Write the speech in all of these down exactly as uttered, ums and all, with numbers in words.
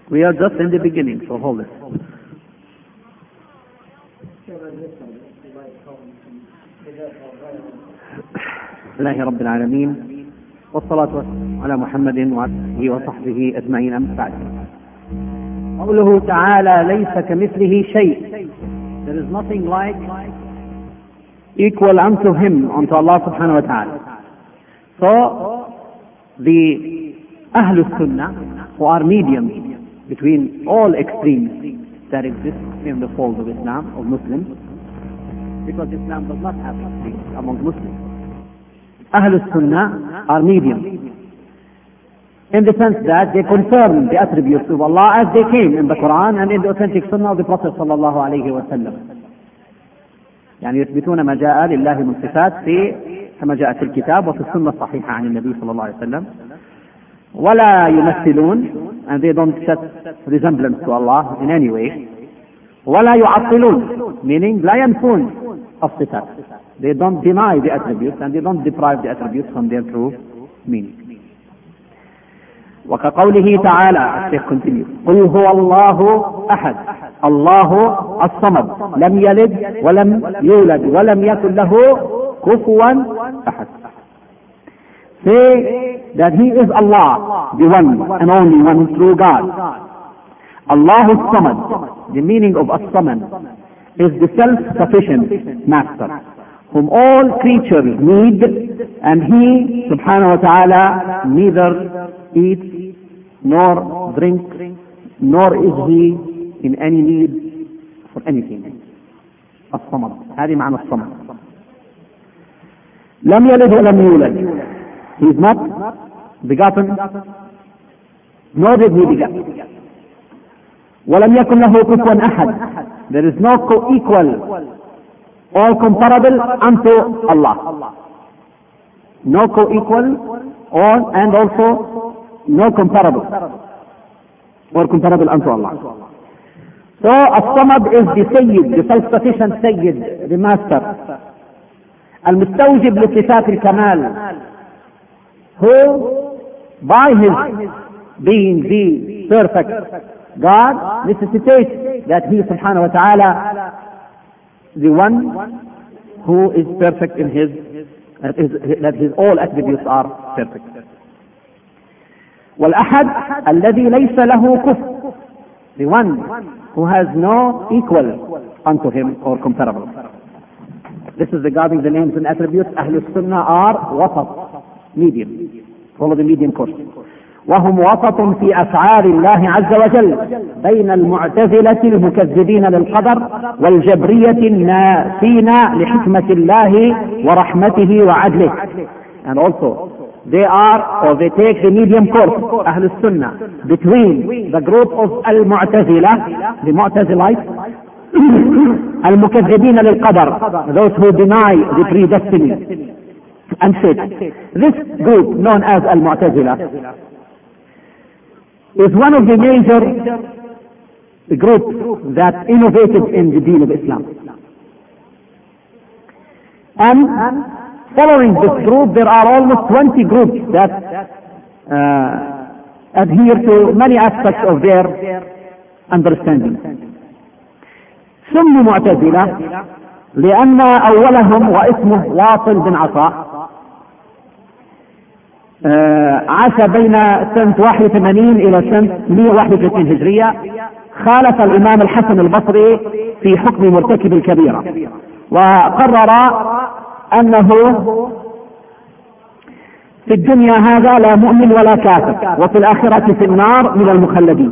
We are just in the beginning, so hold it. الله رب العالمين والصلاة والسلام على محمد وآله وصحبه أجمعين أما بعد. قوله تعالى ليس كمثله شيء. There is nothing like equal unto him, unto Allah subhanahu wa ta'ala. So the Ahlul Sunnah, who are medium between all extremes that exist in the fold of Islam, of Muslims, because Islam does not have extremes among Muslims. Ahlul Sunnah are medium in the sense that they confirm the attributes of Allah as they came in the Quran and in the authentic Sunnah of the Prophet sallallahu alayhi wa sallam. يعني يثبتون ما جاء لله من صفات في كما جاء في الكتاب وفي السنة الصحيحة عن النبي صلى الله عليه وسلم. ولا يمثلون, and they don't set resemblance to Allah in any way. ولا يعطلون, meaning لا ينفون الصفات. They don't deny the attributes and they don't deprive the attributes from their true meaning. وكقوله تعالى, الشيخ continue, قل هو الله أحد الله الصمد لم يلد ولم يولد ولم يكن له كفوا أحد. Say that he is Allah, the one and only one true God. Allah as-Samad, the meaning of as-Samad is the self-sufficient master whom all creatures need, and he subhanahu wa ta'ala neither eats nor drinks nor is he in any need for anything. الصمد, هذه معنى الصمد. لم يلد ولم يولد, he is not begotten nor did he beget. ولم يكن له كفوا أحد, there is no co-equal or comparable unto Allah. No co-equal or and also no comparable or comparable unto Allah. So as-Samad is the Sayyid, the self-sufficient Sayyid, the master. Al-Mustawjib li sifat al-Kamal, who by his being the perfect God necessitates that he subhanahu wa ta'ala the one who is perfect in his, that his, that his all attributes are perfect. والأحد الذي ليس له كفء, the one who has no equal unto him or comparable. This is regarding the names and attributes. Ahlul Sunnah are wasat, medium, follow the medium course. وهم وسط في أفعال الله عز وجل بين المعتزلة المكذبين للقدر والجبرية الناسين لحكمة الله ورحمته وعدله. And also they are, or they take the medium course, Ahlul Sunnah, between the group of Al-Mu'tazila, the Mu'tazilites, Al-Mukaththibin lil-Qadar, those who deny the predestiny and fate. This group, known as Al-Mu'tazila, is one of the major groups that innovated in the deen of Islam. And following this group, there are almost twenty groups that uh, adhere to many aspects of their understanding. سموا معتزلة لأن أولهم واسمه واصل بن عطاء عاش بين سنة واحد وثمانين إلى سنة مئة وواحد وثلاثين هجرية. خالف الإمام الحسن البصري في حكم مرتكب الكبيرة، وقرر أنه في الدنيا هذا لا مؤمن ولا كافر، وفي الآخرة في النار من المخلدين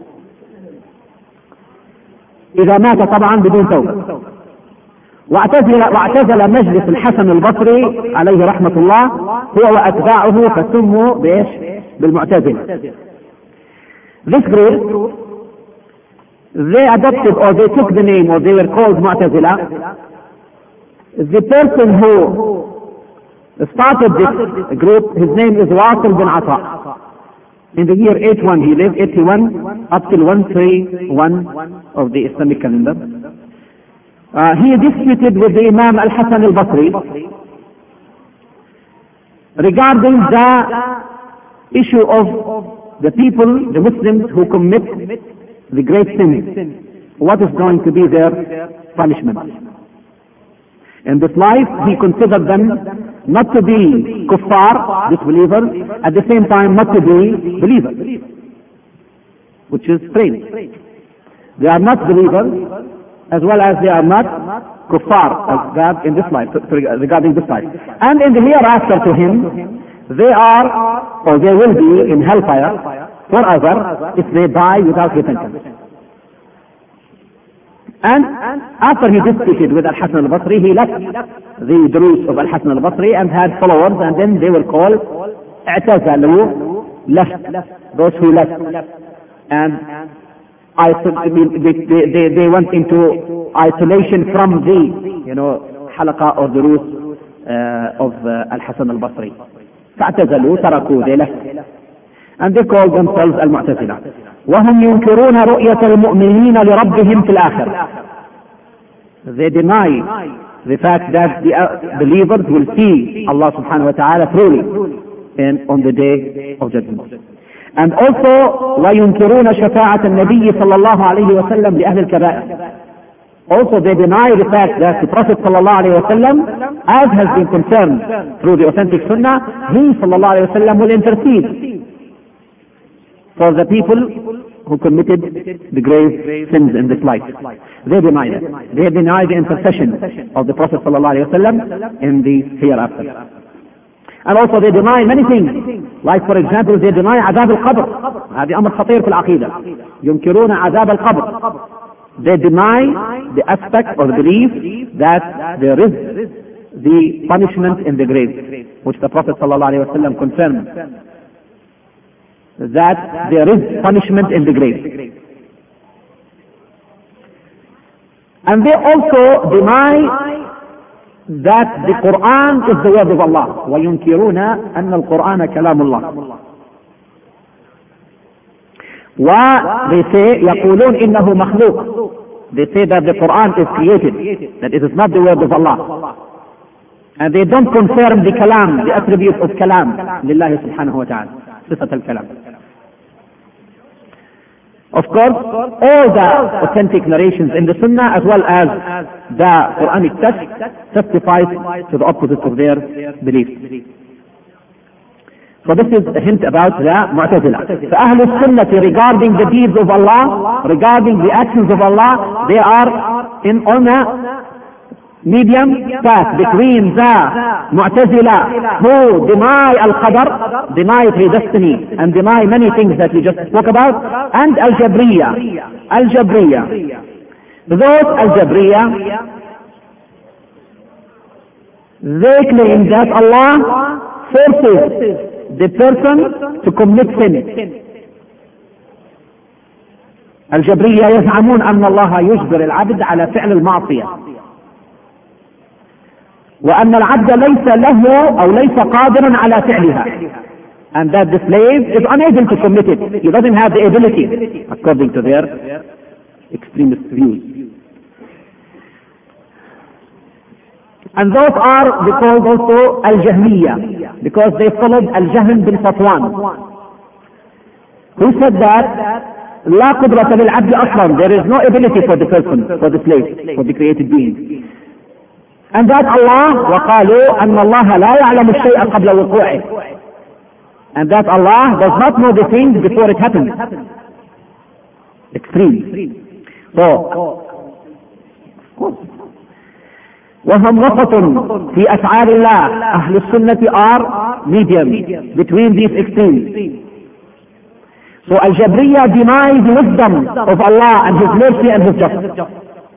إذا مات طبعا بدون توبة. واعتزل, واعتزل مجلس الحسن البصري عليه رحمة الله هو وأتباعه، فسموا بإيش؟ بالمعتزلة. This group, they adopted or they took the name, or they were called Mu'tazila. The person who started this group, his name is Wasil bin Ata. In the year eighty-one he lived, eighty-one up till one thirty-one of the Islamic calendar. Uh, he disputed with the Imam Al-Hasan Al-Basri regarding the issue of the people, the Muslims who commit the great sins, what is going to be their punishment? In this life, he considered them not to be kuffar, disbelievers, at the same time not to be believers, which is strange. They are not believers as well as they are not kuffar as God in this life, regarding this life. And in the hereafter to him, they are, or they will be in hellfire forever if they die without repentance. And after he disputed with Al-Hasan al-Basri, he left the Durus of Al-Hasan al-Basri and had followers, and then they were called I'tazalu, left, those who left. And I mean, they, they, they went into isolation from the, you know, halaqa or Durus uh, of uh, Al-Hasan al-Basri. فاعتزلوا, تركوا, they left. And they called themselves Al-Mu'tazila. وهم ينكرون رؤية المؤمنين لربهم في الآخرة. They deny the fact that the uh, believers will see Allah subhanahu wa ta'ala truly in, on the day of judgment. And also وينكرون شفاعة النبي صلى الله عليه وسلم لأهل الكبائر. Also they deny the fact that the Prophet sallallahu alayhi wa sallam, as has been confirmed through the authentic sunnah, he sallallahu alayhi wa sallam will intercede for the people who committed the grave sins in this life. They deny it. They deny the intercession of the Prophet sallallahu alayhi wa sallam in the hereafter. And also they deny many things. Like for example, they deny عذاب القبر. هذا أمر خطير في العقيدة. ينكرون عذاب القبر. They deny the aspect or the belief that there is the punishment in the grave, which the Prophet sallallahu alayhi wa sallam confirmed, that there is punishment in the grave. And they also deny that the Quran is the word of Allah. وَيُنْكِرُونَ أَنَّ الْقُرْآنَ كَلَامُ اللَّهِ. They say يقولون إنه مخلوق. They say that the Quran is created, that it is not the word of Allah. And they don't confirm the kalam, the attribute of kalam لله سبحانه وتعالى, صفة الكلام. Of course, all the authentic narrations in the Sunnah as well as the Quranic text testifies to the opposite of their belief. So this is a hint about the Mu'tazila. So Ahl al-Sunnah, regarding the deeds of Allah, regarding the actions of Allah, they are in on a medium path between the Mu'tazila, who deny al-Qadar, deny predestiny, and deny many things that we just spoke about, and Al-Jabriya. Al-Jabriya. Those Al-Jabriya, they claim that Allah forces the person to commit sin. الجبرية يزعمون أن الله يجبر العبد على فعل المعصية، وأن العبد ليس له أو ليس قادرا على فعلها, and that the slave is unable to commit it. He doesn't have the ability, according to their extremist views. And those are called also Al-Jahmiya, because they followed Al-Jahm bin Safwan, who said that لا قدرة للعبد أصلا, there is no ability for the person, for the slave, for the created being. And that Allah, وقالوا أن الله لا يعلم الشيء قبل وقوعه, and that Allah does not know the thing before it happens. Extreme. So, وهم وسط في أفعال الله. أهل السنة are medium between these extremes. So Al-Jabriya denies the wisdom of Allah and His mercy and His justice.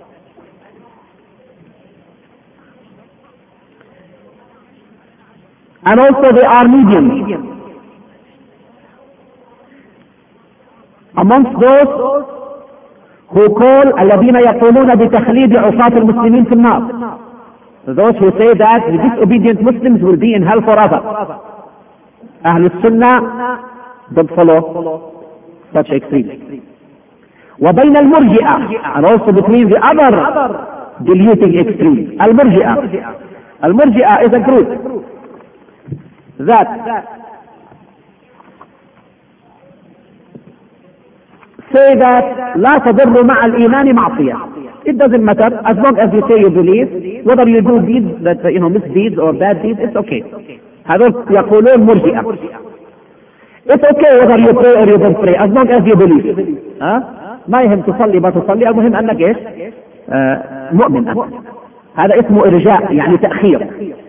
And also they are medium. Amongst those who call الذين يقولون بتخليد عصاة المسلمين في النار, those who say that the disobedient Muslims will be in hell forever. Ahl al-Sunnah don't follow such extremes. وبين المرجئة, and also between the other diluting extremes. Al-Murji'ah. Al-Murji'ah is a group that say that لا تضر مع الإيمان معصية. It doesn't matter as long as you say you believe, whether you do deeds that you know misdeeds or bad deeds, it's okay. هذول يقولون مرجئة. It's okay whether you pray or you don't pray as long as you believe. ها؟ ما يهم تصلي ما تصلي، المهم أنك إيش؟ آه مؤمن أنت. هذا اسمه إرجاء، يعني تأخير.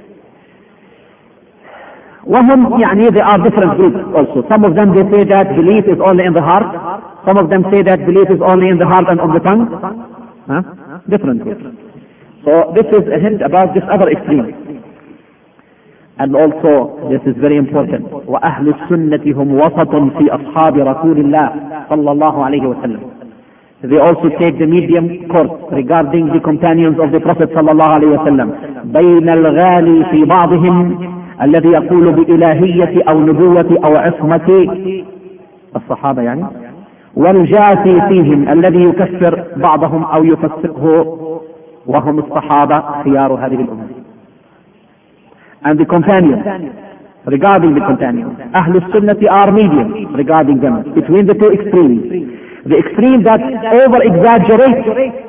وهم يعني they are different groups also. Some of them they say that belief is only in the heart. Some of them say that belief is only in the heart and on the tongue. Huh? Different groups. So this is a hint about this other extreme. And also this is very important. وأهل السنة هم وسط في أصحاب رسول الله صلى الله عليه وسلم. They also take the medium course regarding the companions of the Prophet صلى الله عليه وسلم. بين الغالي في بعضهم الذي يقول بإلهية أو نبوة أو عصمة الصحابة يعني، والجافي فيهم الذي يكفر بعضهم أو يفسقه، وهم الصحابة خيار هذه الأمة. And the companions, regarding the companions, أهل السنة are medium regarding them, between the two extremes. The extreme that over-exaggerates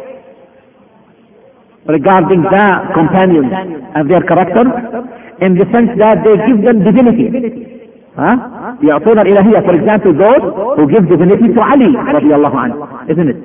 regarding the companions and their character, in the sense that they give them divinity. Huh? يعطون الإلهية, for example, those who give divinity to Ali رضي الله عنه, isn't it?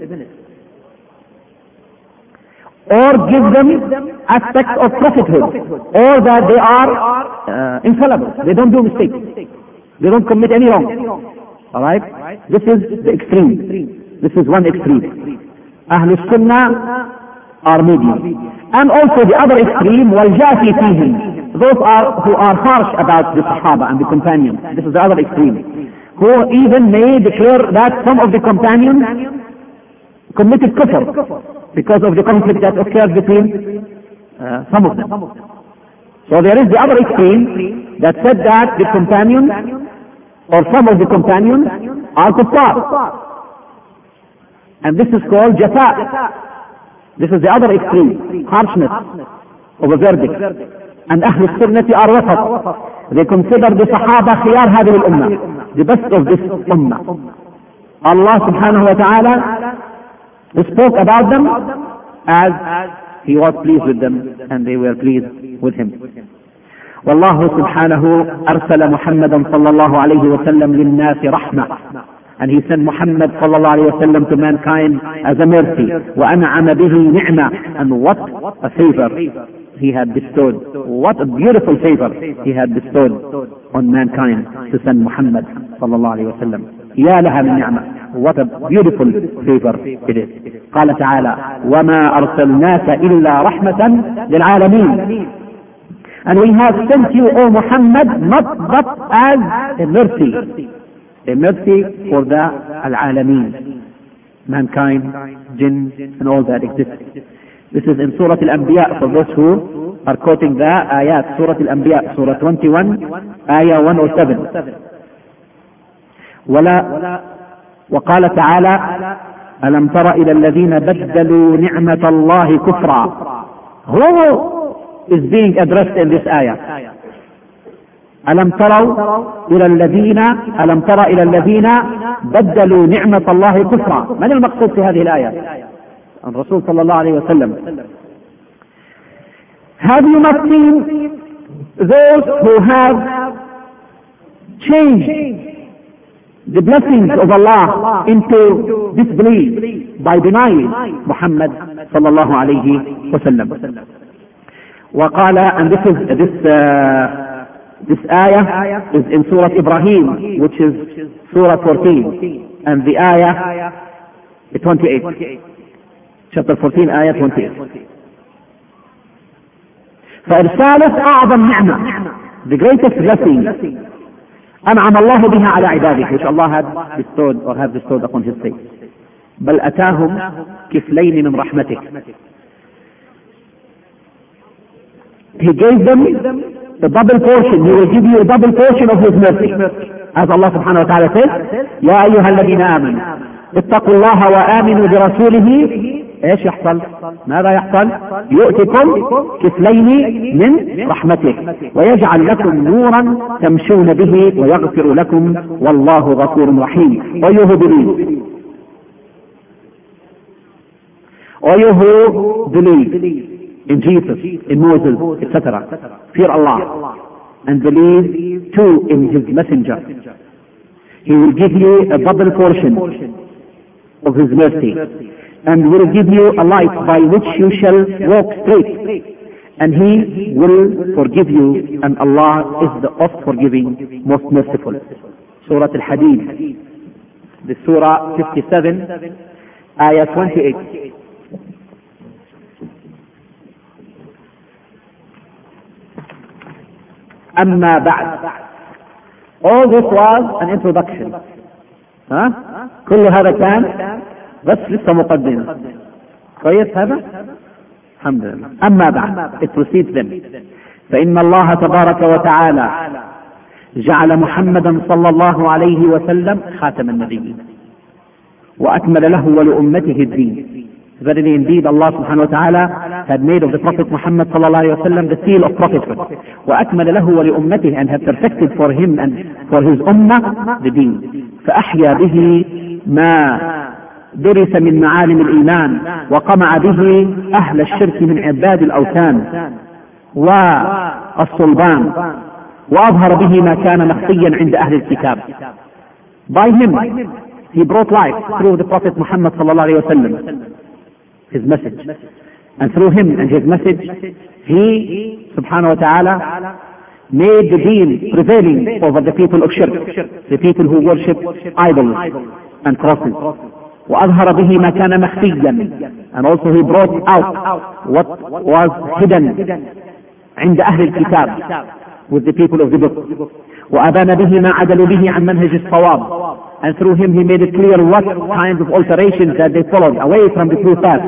Or give them aspects of prophethood, or that they are uh, infallible, they don't do mistakes, they don't commit any wrong. All right? This is the extreme. This is one extreme. أهل السنة are medium. And also the other extreme, والجافي فيهم, those are who are harsh about the Sahaba and the companions. This is the other extreme, who even may declare that some of the companions committed kufr because of the conflict that occurred between uh, some of them. So there is the other extreme that said that the companions or some of the companions are kuffar, and this is called jafa. This is the other extreme, harshness of a verdict. And أهل السنة are وسط. They consider the Sahaba خيار هذه الأمة, the best of this ummah. Allah subhanahu wa ta'ala spoke about them as He was pleased with them and they were pleased with Him. والله سبحانه أرسل محمدا صلى الله عليه وسلم للناس رحمة, and He sent Muhammad صلى الله عليه وسلم to mankind as a mercy. وأنعم به نعمة, and what a favor He had bestowed, what a beautiful favor He had bestowed on mankind to send Muhammad صلى الله عليه وسلم. يا لها من نعمة, what a beautiful favor it is. قال تعالى وما أرسلناك إلا رحمة للعالمين, and we have sent you, O Muhammad, not but as a mercy, a mercy for the al-alamin, mankind, jinn, and all that exists. This is in Surah Al-Anbiya, for those who are quoting the ayat, Surah Al-Anbiya, Surah twenty-one, Ayah one oh seven. ولا وقال تعالى ألم تر إلى الذين بدلوا نعمة الله كفرا. Who is being addressed in this ayah? ألم تروا إلى الذين ألم تر إلى الذين بدلوا نعمة الله كفرا. من المقصود في هذه الآية؟ الرسول صلى الله عليه وسلم. Have you not seen those who have changed the blessings of Allah into disbelief by denying Muhammad صلى الله عليه وسلم? وقال, and this is this uh, this ayah is in Surah Ibrahim, which is Surah fourteen, and the ayah twenty-eight, chapter fourteen, ayah twenty-eight. فإرسالة أعظم نعمة, the greatest blessing, أنعم الله بها على عباده, which Allah had bestowed or had bestowed upon His saints. بل أتاهم كفلين من رحمته. He gave them the double portion. He will give you a double portion of His mercy. As Allah subhanahu wa ta'ala says, يا أيها الذين آمنوا اتقوا الله وآمنوا برسوله. ايش يحصل؟ ماذا يحصل؟ يؤتكم كفلين من رحمته ويجعل لكم نورا تمشون به ويغفر لكم والله غفور رحيم. Or you who believe, O you who believe in Jesus, in Moses, et cetera, fear Allah and believe too in His messenger. He will give you a double portion of His mercy and will give you a light by which you shall walk straight. And He will forgive you, and Allah is the oft forgiving, most merciful. Surah Al-Hadid, the Surah fifty-seven, Ayah twenty-eight. أما بعد. All this was an introduction. ها؟ كل هذا كان بس لسه مقدمة. كويس هذا؟ الحمد لله. أما بعد. It precedes them. فإن الله تبارك وتعالى جعل محمدا صلى الله عليه وسلم خاتم النبيين وأكمل له ولأمته الدين. Verily indeed Allah subhanahu wa ta'ala had made of the Prophet Muhammad sallallahu alayhi wa sallam the seal of prophethood. وأكمل له ولأمته, and had perfected for him and for his ummah the deen. فأحيا به ما درس من معالم الإيمان وقمع به أهل الشرك من عباد الأوثان والصلبان وأظهر به ما كان مخفيا عند أهل الكتاب. By him he brought life through the Prophet Muhammad sallallahu alayhi wa sallam, his message, and through him and his message he subhanahu wa ta'ala made the deen prevailing over the people of shirk, the people who worship idols and crosses. وأظهر به ما كان مخفيا, and also he brought out what was hidden عند أهل الكتاب, with the people of the book. وأبان به ما عدلوا به عن منهج الصواب, and through him he made it clear what kinds of alterations that they followed away from the true path.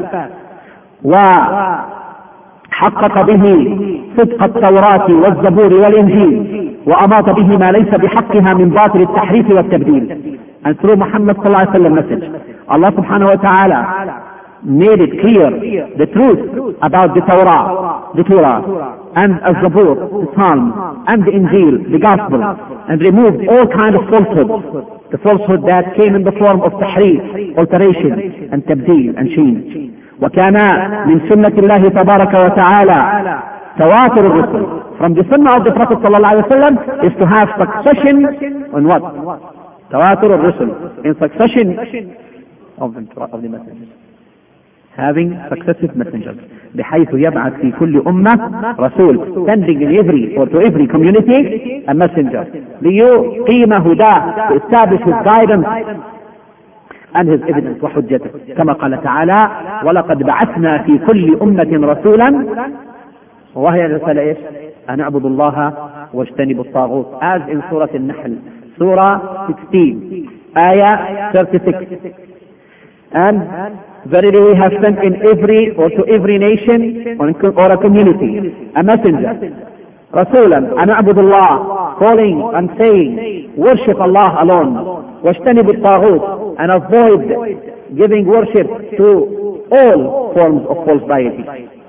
وحقق به صدق التوراة والزبور والإنجيل وأماط به ما ليس بحقها من باطل التحريف والتبديل. And through Muhammad sallallahu alaihi wasallam message, Allah subhanahu wa ta'ala made it clear the truth about the Torah, the Torah, and Az-Zabur, the Psalm, and the Injil, the Gospel, and removed all kind of falsehood, the falsehood that came in the form of tahrif, alteration, and tabdeel, and change. وكان من سنة الله تبارك وتعالى تواتر الرسل. From the sunnah of the Prophet sallallahu alaihi wasallam is to have succession on what? تواتر الرسل, in succession of the, of the messengers, having successive messengers, بحيث يبعث في كل أمة رسول, sending in every or to every community a messenger, ليقيم هداه, to establish his guidance and his evidence وحجته, كما قال تعالى ولقد بعثنا في كل أمة رسولا, وهي الرسالة ايش؟ أن اعبدوا الله واجتنبوا الطاغوت, as in Surah Al-Nahl, Surah sixteen, Ayah thirty-six. And verily we have sent in every or to every nation or a community a messenger, Rasulan, an abudullah, calling and saying, worship Allah alone, wajtanibu at-taghut, and avoid giving worship to all forms of false deity.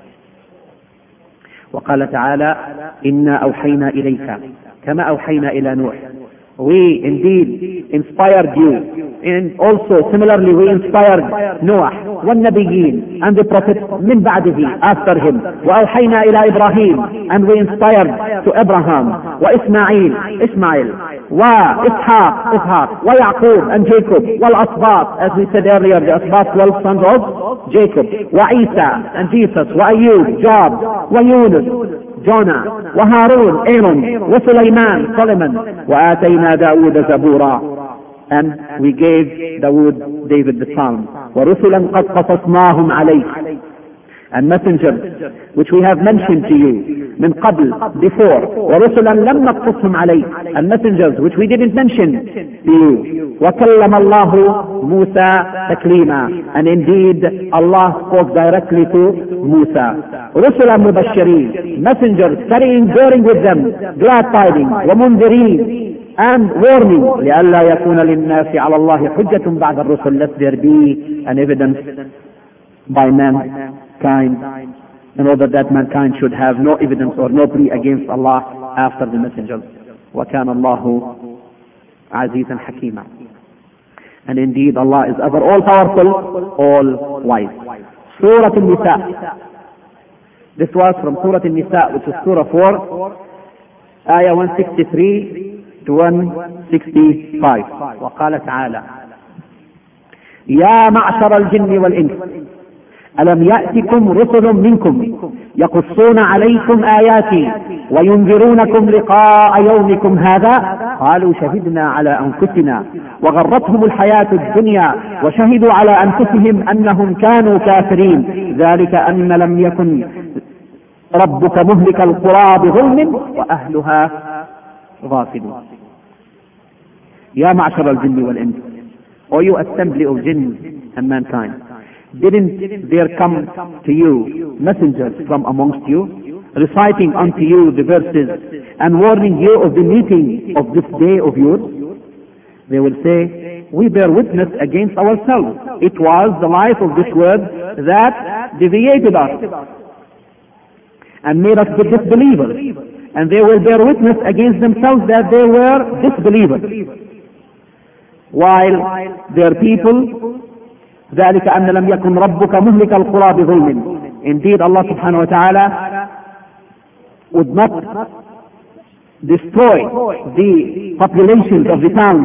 وقال تعالى إنا أوحينا إليك كما أوحينا إلى نوح. We indeed inspired you, and also similarly we inspired Noah والنبيين and the prophets من بعده, after him. وأوحينا إلى إبراهيم, and we inspired to Abraham, وإسماعيل إسماعيل, وإسحاق إسحاق, ويعقوب and Jacob, والأسباط, as we said earlier, the Asbat, twelve sons of Jacob, وعيسى and Jesus, وأيوب Job, ويونس Jonah, وهارون Aaron, وسليمان Solomon, وآتينا داود زبورا, and we gave Dawood David the Psalm. ورسلا قد قصصناهم عليك, and messengers which we have mentioned to you من قبل, before. ورسلا لم نقصصهم عليك, and messengers which we didn't mention to you. وكلم الله موسى تكليما, and indeed Allah spoke directly to Musa. رسلا مبشرين, messengers carrying, bearing with them glad tidings. ومنذرين, and warning, لئلا يكون للناس على الله حجة بعد الرسل, let there be an evidence by mankind, in order that mankind should have no evidence or no plea against Allah after the messengers. وكان الله عزيزا حكيما, and indeed Allah is ever all powerful, all wise. Surah An-Nisa. This was from Surah An-Nisa, which is Surah four, Ayah one sixty-three to one sixty-five. وقال تعالى: يا معشر الجن والإنس ألم يأتكم رسل منكم يقصون عليكم آياتي وينذرونكم لقاء يومكم هذا قالوا شهدنا على أنفسنا وغرتهم الحياة الدنيا وشهدوا على أنفسهم أنهم كانوا كافرين ذلك أن لم يكن ربك مهلك القرى بظلم وأهلها غافلون. يا معشر الجن والإنس, O you assembly of jinn and mankind, didn't there come to you messengers from amongst you, reciting unto you the verses and warning you of the meeting of this day of yours? They will say, we bear witness against ourselves. It was the life of this world that deviated us and made us disbelievers. And they will bear witness against themselves that they were disbelievers. While their people, ذلك أن لم يكن ربك مهلك القرى بظلم. Indeed, Allah subhanahu wa ta'ala would not destroy the populations of the towns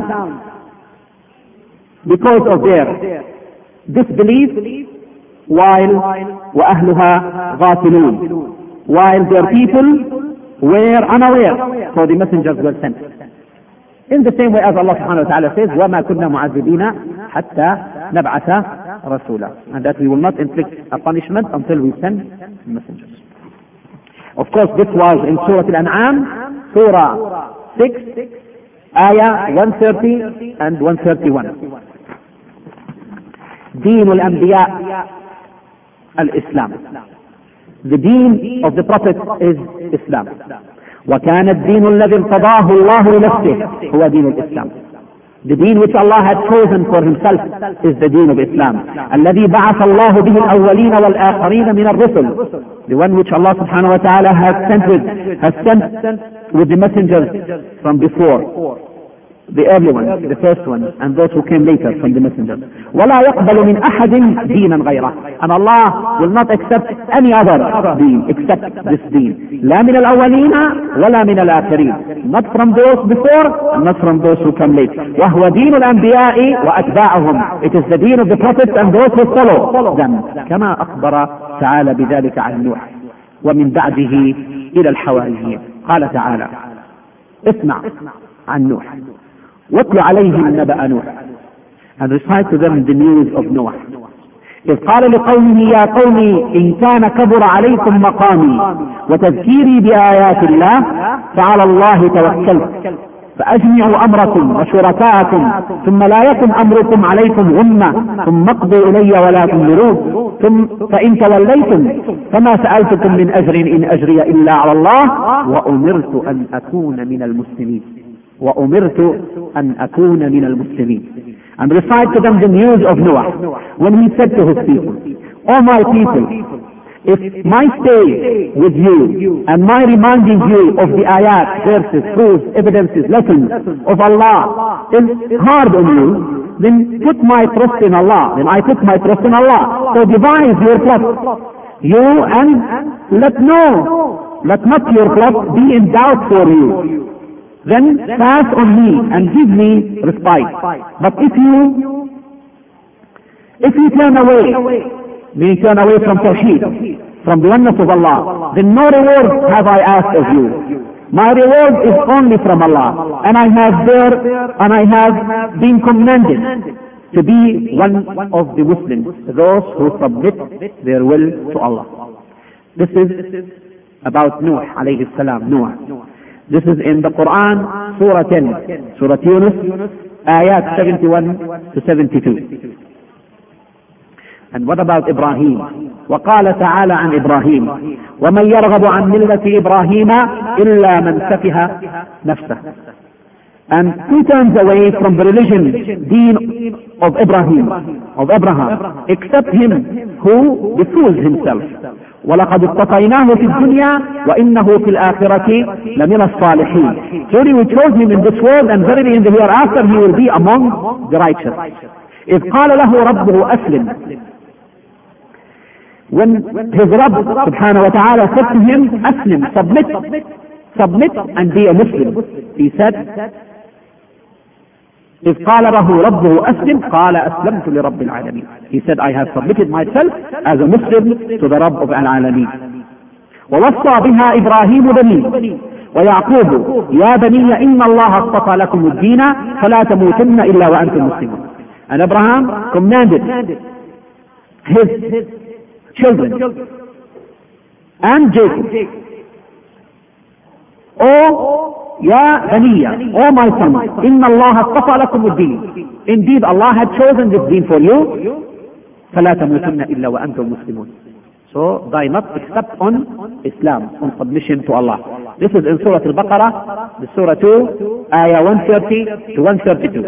because of their disbelief, while وأهلها غافلون, while their people were unaware, so the messengers were sent. In the same way as Allah subhanahu wa ta'ala says, وَمَا كُنَّا مُعَذِّبِينَ حَتَّى نَبْعَثَ رَسُولًا, and that we will not inflict a punishment until we send messengers. Of course, this was in Surah Al-An'am, Surah six, Ayah one thirty and one thirty-one. Deen al-Anbiya al-Islam. The deen of the Prophet is Islam. وكان الدين الذي ارتضاه الله لنفسه هو دين الإسلام. The deen which Allah had chosen for himself is the deen of Islam. الذي بعث الله به الأولين والآخرين من الرسل. The one which Allah subhanahu wa ta'ala has sent with, has sent with the messengers from before, the early ones, the first ones, and those who came later from the messengers. ولا يقبل من أحد دينا غيره. And Allah will not accept any other deen except this deen. لا من الأولين ولا من الآخرين. Not from those before and not from those who come late. وهو دين الأنبياء وأتباعهم. It is the deen of the prophets and those who follow them. كما أخبر تعالى بذلك عن نوح ومن بعده إلى الحواريين. قال تعالى: اسمع عن نوح واتل عليهم نبأ نوح, and recite to them the news of Noah. إذ قال لقومه يا قوم إن كان كبر عليكم مقامي وتذكيري بآيات الله فعلى الله توكلت فأجمعوا أمركم وشركاءكم ثم لا يكن أمركم عليكم غمة ثم اقضوا إلي ولا تنظرون ثم فإن توليتم فما سألتكم من أجر إن أجري إلا على الله وأمرت أن أكون من المسلمين. وأمرت أن أكون من المسلمين. And recite to them the news of Noah when he said to his people, O my people, if my stay with you and my reminding you of the ayat, verses, proofs, evidences, lessons of Allah is hard on you, then put my trust in Allah. Then I put my trust in Allah. So devise your trust, you, and let no, let not your trust be in doubt for you. Then pass on me and give me respite. But if you, if you turn away, meaning turn away from Tawheed, from the oneness of Allah, then no reward have I asked of you. My reward is only from Allah, and I have there, and I have been commanded to be one of the Muslims, those who submit their will to Allah. This is about Nuh alayhi salam, Noah. This is in the Quran, Surah ten, Surah Yunus, Ayat seventy-one to seventy-two. And what about Ibrahim? وقال تعالى عن إبراهيم ومن يرغب عن ملة إبراهيم إلا من سفه نفسه. And who turns away from the religion, deen of Ibrahim, of Abraham, except him who befools himself. وَلَقَدْ اصْطَفَيْنَاهُ فِي الدُّنْيَا وَإِنَّهُ فِي الْآخِرَةِ لَمِنَ الصَّالِحِينَ. Truly we chose him in this world, and verily in the hereafter he will be among the righteous. إِذْ قَالَ لَهُ رَبُّهُ أَسْلِمْ. when his Rabb subhanahu wa ta'ala said to him, Aslim, submit, submit and be a Muslim. He said, إذ قال له ربه أسلم قال أسلمت لرب العالمين. He said, I have submitted myself as a Muslim to the Rabb of al-Alamin. ووصى بها إبراهيم بنيه ويعقوب يا بني إن الله اصطفى لكم الدين فلا تموتن إلا وأنتم مسلمون. And Abraham commanded his children and Jacob, O ya baniya, O my sons, inna Allah astafa lakum ad-din. Indeed, Allah had chosen this deen for you. فلا تموتن إلا وأنتم مسلمون. So die not except on Islam, on submission to Allah. This is in Surah Al-Baqarah, the Surah two, Ayah one thirty to one thirty-two.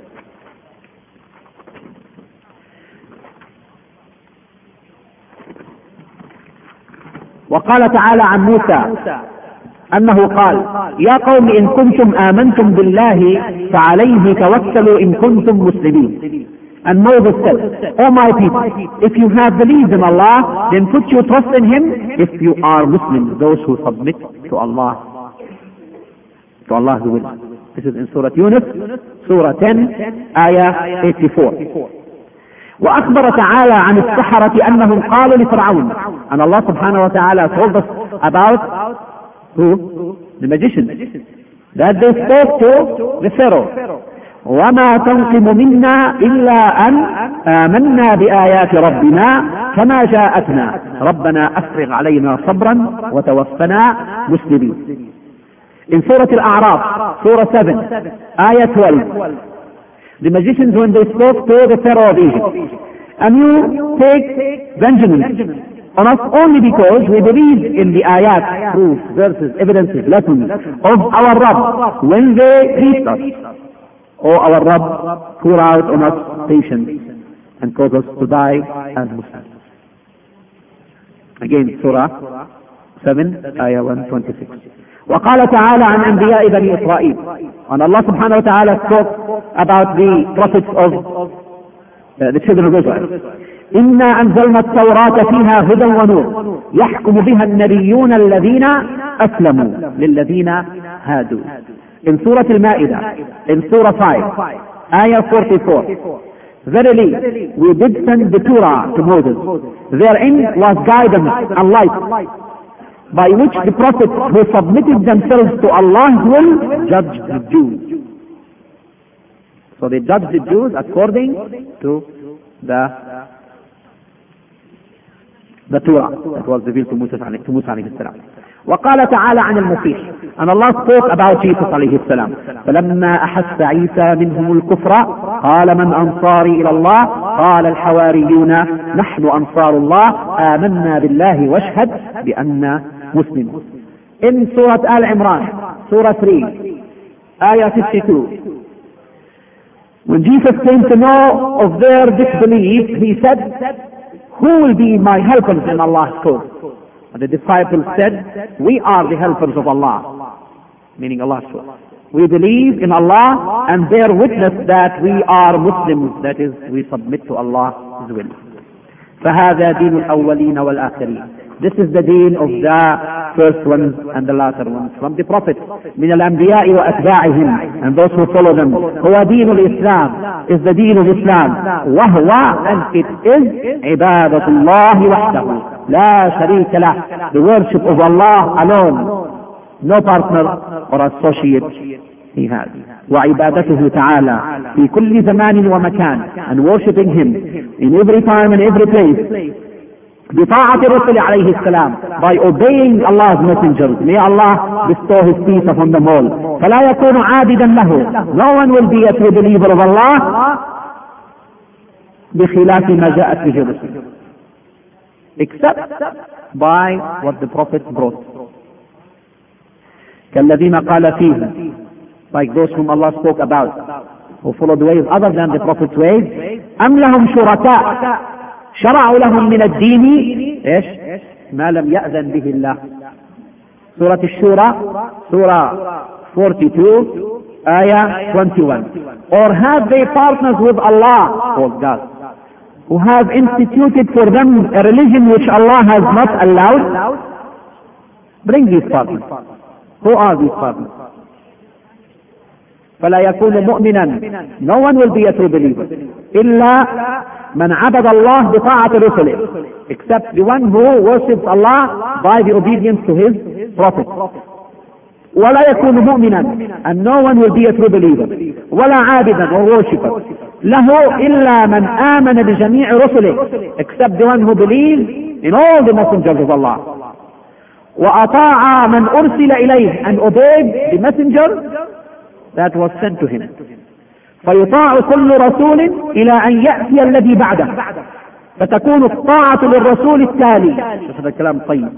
وقال تعالى عن موسى أنه قال يا قوم إن كنتم آمنتم بالله فعليه توكلوا إن كنتم مسلمين. And Moses said, O my people, if you have believed in Allah, then put your trust in Him if you are Muslims, those who submit to Allah, to Allah's will. This is in Surah Yunus, Surah ten, Ayah eighty-four. وأخبر تعالى عن السحرة أنهم قالوا لفرعون. And Allah subhanahu wa ta'ala told us about who? The magicians. That they spoke to the Pharaoh. وما تنقم منا إلا أن آمنا بآيات ربنا كما جاءتنا ربنا أفرغ علينا صبرا وتوفنا مسلمين. In Surah Al-A'raf, Surah seven, Ayah twelve, the magicians, when they spoke to the Pharaoh of Egypt, and you take vengeance on us only because we believe in the ayat, proofs, verses, evidences, lessons of our Rabb when they reached us. O our Rabb, pour out on us patience and cause us to die as Muslims. Again, Surah seven, Ayah one twenty-six. وقال تعالى عن أنبياء بني إسرائيل. And Allah subhanahu wa ta'ala spoke about the prophets of uh, the children of Israel. إنا أنزلنا التوراة فيها هدى ونور يحكم بها النبيون الذين أسلموا للذين هادوا. In Surah Al-Ma'idah, in Surah five, Ayah forty-four, verily we did send the Torah to Moses. Therein was guidance and light, by which the prophets who submitted themselves to Allah's will judged the Jews. So they judged the Jews according to the the Torah that was revealed to Musa to Musa alayhi salam. وقال تعالى عن المسيح. And Allah spoke about Jesus عليه السلام. فلما أحس عيسى منهم الكفر قال من أنصاري إلى الله قال الحواريون نحن أنصار الله آمنا بالله واشهد بأننا مسلمون. In Surah Al-Imran, Surah three, Ayah fifty-two, when Jesus came to know of their disbelief, He said, who will be my helpers in Allah's cause? And the disciples said, we are the helpers of Allah, meaning Allah's cause. We believe in Allah and bear witness that we are Muslims, that is, we submit to Allah's will. فهذا دين الأولين والآخرين. This is the deen of the first ones and the latter ones from the prophets, من الأنبياء وأتباعهم, and those who follow them. هو دين الإسلام, is the deen of Islam. وهو, and it is عبادة الله وحده لا شريك له, the worship of Allah alone, no partner or associate He has. وعبادته تعالى في كل زمان ومكان, and worshipping Him in every time and every place. بطاعة الرسل عليه السلام, by obeying Allah's messengers. May Allah bestow His peace upon them all. فلا يكون عابدا له, no one will be a true believer of Allah بخلاف ما جاءت به الرسل, except by what the Prophet brought. كالذين قال فيه, like those whom Allah spoke about, who follow the ways other than the Prophet's ways. أم لهم شركاء شرعوا لهم من الدين إيش ما لم يأذن به الله. سورة الشورى, Surah forty-two, Ayah twenty-one. Or have they partners with Allah, called God, who have instituted for them a religion which Allah has not allowed, bring these partners. Who are these partners? فلا يكون مؤمنا. No one will be a true believer إلا من عبد الله بطاعة رسله, except the one who worships Allah by the obedience to his prophet. ولا يكون مؤمنا, and no one will be a true believer ولا عابدا or worshipper له إلا من آمن بجميع رسله, except the one who believes in all the messengers of Allah. وأطاع من أرسل إليه, and obeyed the messenger that was sent to him. فيطاع كل رسول إلى أن يأتي الذي بعده, فتكون الطاعة للرسول التالي. هذا الكلام طيب.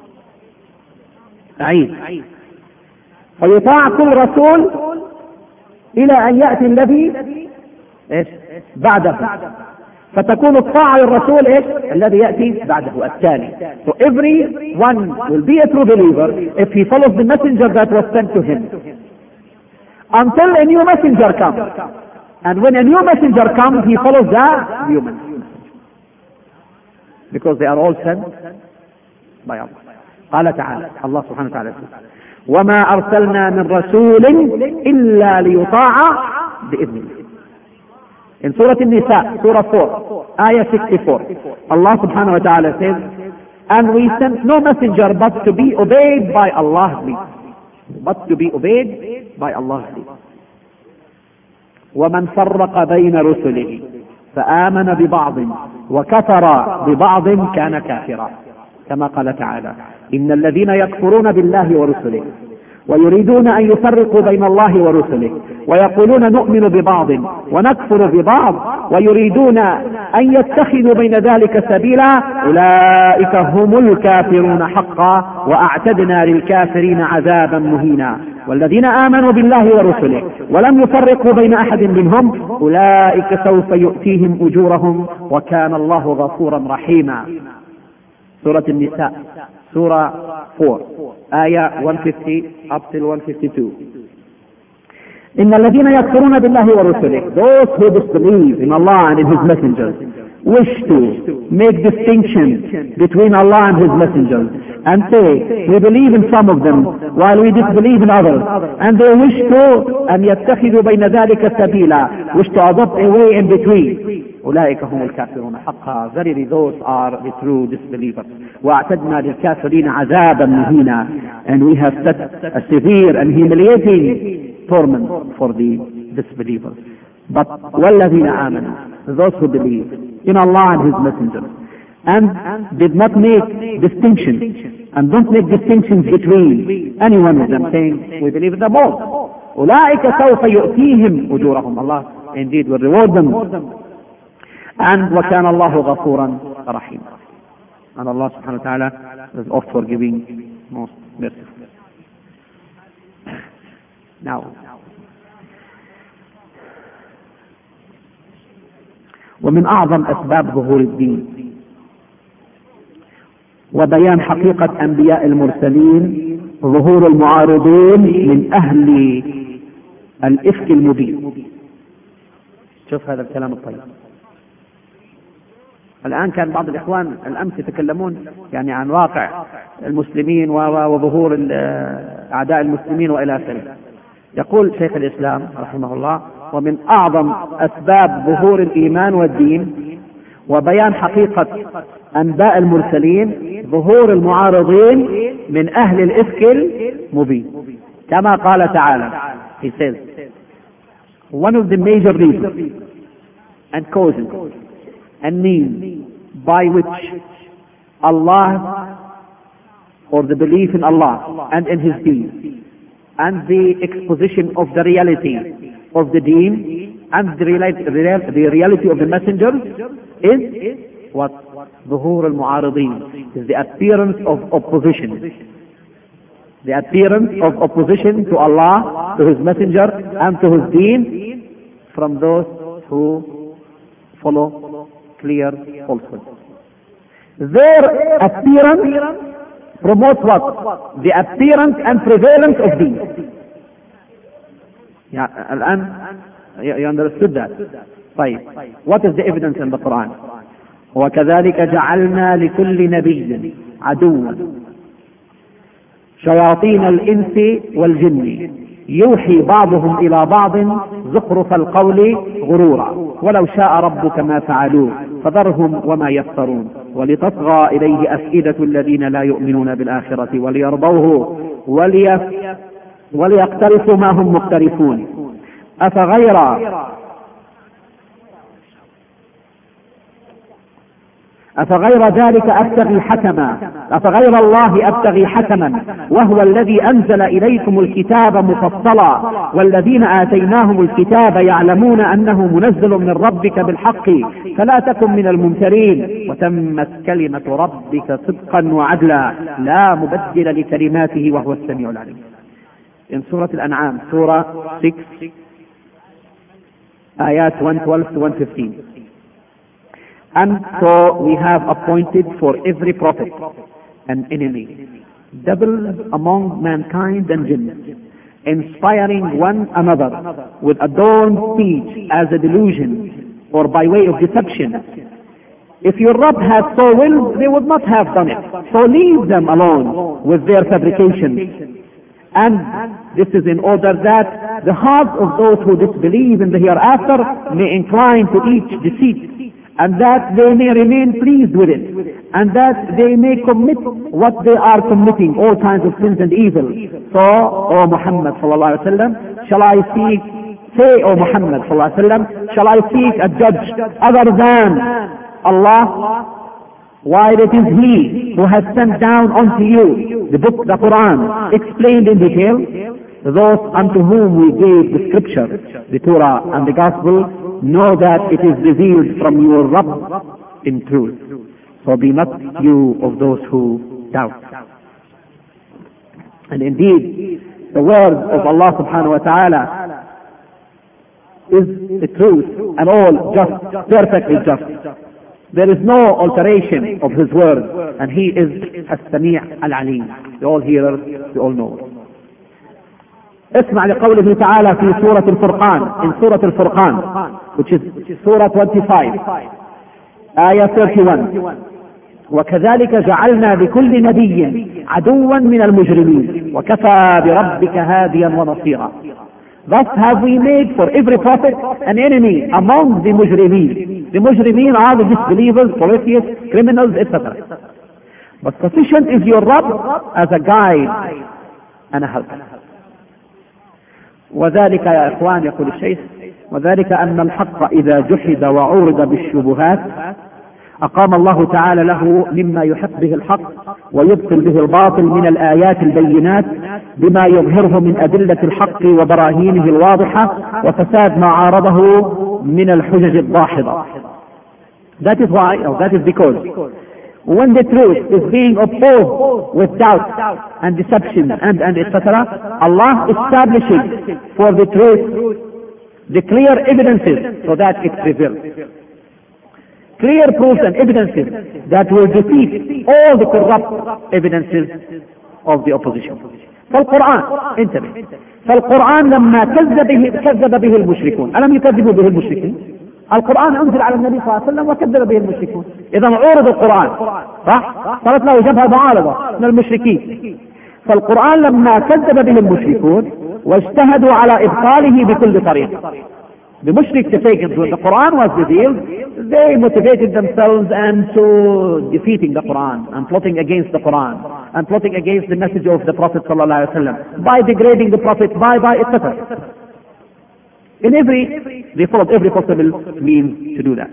أعيد. فيطاع كل رسول إلى أن يأتي الذي إيش بعده, فتكون الطاعة للرسول إيش الذي يأتي بعده التالي. So everyone will be a true believer if he follows the messenger that was sent to him, until a new messenger comes. And when a new messenger comes, he follows the new messenger, because they are all sent by Allah. قال تعالى, Allah subhanahu wa ta'ala says, وما أرسلنا من رسول إلا ليطاع بإذن الله. In Surah An-Nisa, Surah four, Ayah sixty-four, Allah subhanahu wa ta'ala says, and we sent no messenger but to be obeyed by Allah's leave. But to be obeyed by Allah's leave. ومن فرق بين رسله فآمن ببعض وكفر ببعض كان كافرا, كما قال تعالى إن الذين يكفرون بالله ورسله ويريدون أن يفرقوا بين الله ورسله ويقولون نؤمن ببعض ونكفر ببعض ويريدون أن يتخذوا بين ذلك سبيلا أولئك هم الكافرون حقا وأعتدنا للكافرين عذابا مهينا والذين آمنوا بالله ورسله ولم يفرقوا بين أحد منهم أولئك سوف يؤتيهم أجورهم وكان الله غفورا رحيما. سورة النساء, Surah four, Ayah one fifty up till one fifty-two. إن الذين يكفرون بالله ورسله, those who disbelieve in Allah and in His messengers, wish to make distinction between Allah and His messengers and say we believe in some of them while we disbelieve in others, and they wish to أن يتخذوا بين ذلك سبيلا, wish to adopt a way in between. أولئك هم الكافرون حقا, verily those are the true disbelievers. وأعتدنا للكافرين عذابا مهينا, and we have set a severe and humiliating torment for the disbelievers. But والذين آمنوا, those who believe in Allah and His messengers and did not make distinction and don't make distinctions between any one of them, saying we believe in them all. أولئك سوف يؤتيهم أجورهم, Allah indeed will reward them. And وَكَانَ اللَّهُ غَفُورًا رَحِيمًا, and Allah subhanahu wa ta'ala is oft forgiving, most merciful. Now, ومن أعظم أسباب ظهور الدين وبيان حقيقة أنبياء المرسلين ظهور المعارضين من أهل الإفك المبين. شوف هذا الكلام الطيب. الآن كان بعض الإخوان الأمس يتكلمون يعني عن واقع المسلمين وظهور أعداء المسلمين وإلى آخره. يقول شيخ الإسلام رحمه الله ومن أعظم أسباب ظهور الإيمان والدين وبيان حقيقة أنباء المرسلين ظهور المعارضين من أهل الإفك المبين, كما قال تعالى. He says one of the major reasons and causes and means by which Allah, or the belief in Allah and in His deen, and the exposition of the reality of the deen and the reality, the reality of the messengers is what? ظهور المعارضين, is the appearance of opposition. The appearance of opposition to Allah, to His messenger and to His deen from those who follow clear falsehood. Their appearance promotes what? The appearance and prevalence of deen. Yeah, الآن you understood that. طيب, what is the evidence in the Quran? وكذلك جعلنا لكل نبي عدوا شياطين الإنس والجن يوحي بعضهم إلى بعض زخرف القول غرورا ولو شاء ربك ما فعلوه فذرهم وما يفترون ولتصغى إليه أفئدة الذين لا يؤمنون بالآخرة وليرضوه ولي وليقترفوا ما هم مقترفون أفغير أفغير ذلك أبتغي حكما أفغير الله أبتغي حكما وهو الذي أنزل إليكم الكتاب مفصلا والذين آتيناهم الكتاب يعلمون أنه منزل من ربك بالحق فلا تكن من الممترين وتمت كلمة ربك صدقا وعدلا لا مبدل لكلماته وهو السميع العليم. In سورة الأنعام سورة six آيات one twelve to one fifteen. And so we have appointed for every prophet an enemy, devils among mankind and jinn, inspiring one another with adorned speech as a delusion or by way of deception. If your Rabb had so willed, they would not have done it. So leave them alone with their fabrications. And this is in order that the hearts of those who disbelieve in the hereafter may incline to each deceit, and that they may remain pleased with it, and that they may commit what they are committing, all kinds of sins and evil. So, O Muhammad sallallahu alaihi wasallam, shall I seek, say, O Muhammad sallallahu alaihi wasallam, shall I seek a judge other than Allah, while it is He who has sent down unto you the book, the Quran, explained in detail? Those unto whom we gave the scripture, the Torah and the Gospel, know that it is revealed from your Rabb in truth. So be not you of those who doubt. And indeed, the word of Allah subhanahu wa ta'ala is the truth and all just, perfectly just. There is no alteration of His word, and He is As-Sami' Al-Alim, the all-hearer, the all-knower. اسمع لقوله تعالى في سورة الفرقان, in سورة الفرقان, which is سورة twenty-five, آية thirty-one. وكذلك جعلنا لكل نبي عدوا من المجرمين وكفى بربك هاديا ونصيرا. Thus have we made for every prophet an enemy among the mujrimeen. The mujrimeen are the disbelievers, polytheists, criminals, et cetera. But sufficient is your Rabb as a guide and a helper. وذلك يا إخوان, يقول الشيخ, وذلك أن الحق إذا جحد وعورض بالشبهات أقام الله تعالى له مما يحق به الحق ويبطل به الباطل من الآيات البينات بما يظهره من أدلة الحق وبراهينه الواضحة وفساد ما عارضه من الحجج الداحضة. That is why, or that is because, when the truth is being opposed with doubt and deception and, and et cetera, Allah establishes for the truth the clear evidences so that it prevails. Clear proofs and evidences that will defeat all the corrupt evidences of the opposition. فالقرآن, انتبه, فالقرآن لما كذب به, كذب به المشركون, ألم يكذبوا به المشركين؟ القرآن أنزل على النبي صلى الله عليه وسلم وكذب به المشركون. إذا عورض القرآن صح؟ صارت له جبهة معارضة من المشركين. فالقرآن لما كذب به المشركون واجتهدوا على إبطاله بكل طريقة. The mushriks to take it when the Quran was revealed, they motivated themselves and to defeating the Quran and plotting against the Quran and plotting against the message of the Prophet sallallahu alaihi wasallam by degrading the Prophet, by by et cetera. In every, they followed every possible means to do that.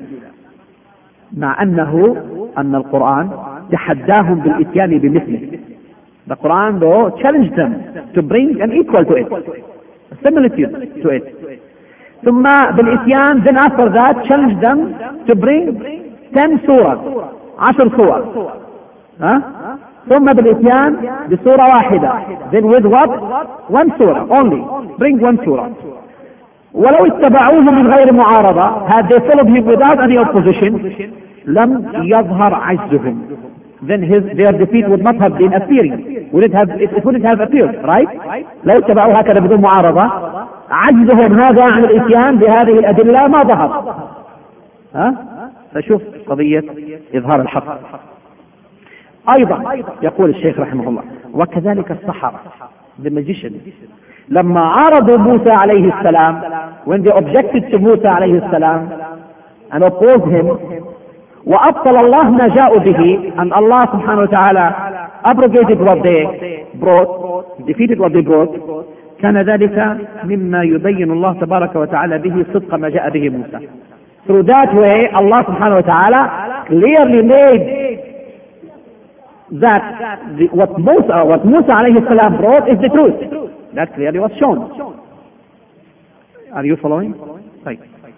مع أنه أن القرآن تحداهم بالإتيان بمثله. The Quran though challenged them to bring an equal to it, a similitude to it. ثم بالإتيان, then after that challenged them to bring ten surahs, عشر surahs. ها? ثم بالإتيان بسورة واحدة, then with what? One surah only, bring one surah. ولو اتبعوه من غير معارضة, had they followed him without any opposition, لم يظهر عجزهم, then his, their defeat would not have been appearing, would it have, it, it wouldn't have appeared, right? لو اتبعوه هكذا بدون معارضة, عجزهم هذا عن الاتيان بهذه الأدلة ما ظهر. ها؟ فشوف قضية إظهار الحق. أيضا يقول الشيخ رحمه الله: وكذلك السحرة the magicians لما عارضوا موسى عليه السلام when they objected to موسى عليه السلام and opposed him وأبطل الله ما جاءوا به and Allah سبحانه وتعالى abrogated what they brought, defeated what they brought. كان ذلك مما يبين الله تبارك وتعالى به صدق ما جاء به موسى. Through that way Allah سبحانه وتعالى clearly made that the, what Musa what Musa عليه السلام brought is the truth. That clearly was shown. Are you following? طيب.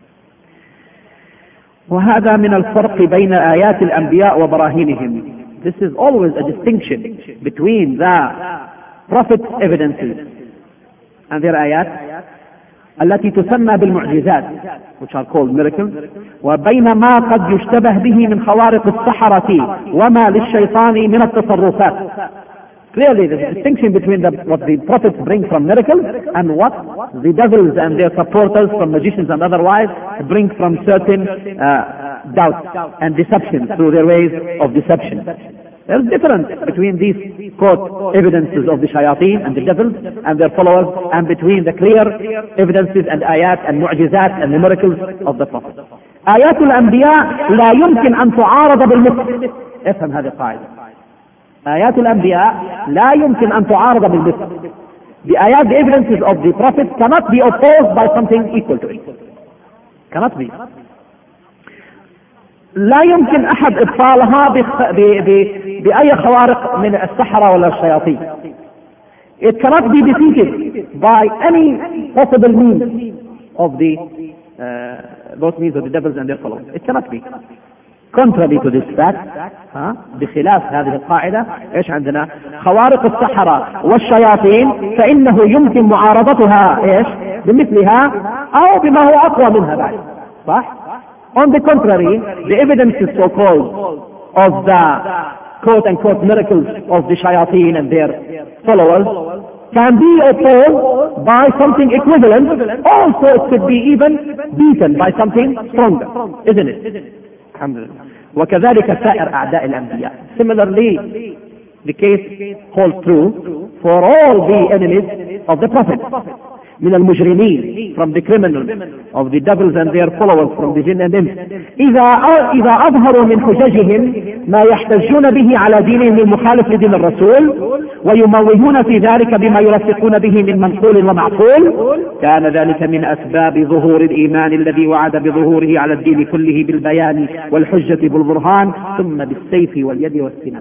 وهذا من الفرق بين آيات الأنبياء وبراهينهم. This is always a distinction between the prophets' evidences and their آيات التي تسمى بالمعجزات which are called miracles وبين ما قد يشتبه به من خوارق السحرة وما للشيطان من التصرفات. Clearly there is a distinction between the, what the prophets bring from miracles and what the devils and their supporters from magicians and otherwise bring from certain uh, doubts and deception through their ways of deception. There is difference between these quote evidences of the shayateen and the devils and their followers and between the clear evidences and ayat and mu'jizat and the miracles of the prophet. آيات الأنبياء لا يمكن أن تعارض بالمثل. افهم هذه القاعدة. آيات الأنبياء لا يمكن أن تعارض بالمثل. The ayat, the evidences of the prophets cannot be opposed by something equal to it. Cannot be. لا يمكن أحد إبطالها بأي خوارق من السحرة ولا الشياطين. It cannot be defeated by any possible means of the uh, those means of the devils and their followers. It cannot be. Contrary to this fact, ها بخلاف هذه القاعدة ايش عندنا؟ خوارق السحرة والشياطين فإنه يمكن معارضتها ايش؟ بمثلها أو بما هو أقوى منها بعد. صح؟ On the contrary, the evidences so-called of the quote-unquote miracles of the shayateen and their followers can be opposed by something equivalent. Also, it could be even beaten by something stronger, isn't it? Alhamdulillah. وكذلك سائر أعداء الأنبياء. Similarly, the case holds true for all the enemies of the Prophet. من المجرمين from the criminals of the devils and their followers from the jinn and ins إذا إذا أظهروا من حججهم ما يحتجون به على دينهم المخالف لدين الرسول ويموهون في ذلك بما يرفقون به من منقول ومعقول كان ذلك من أسباب ظهور الإيمان الذي وعد بظهوره على الدين كله بالبيان والحجة بالبرهان ثم بالسيف واليد والسنان.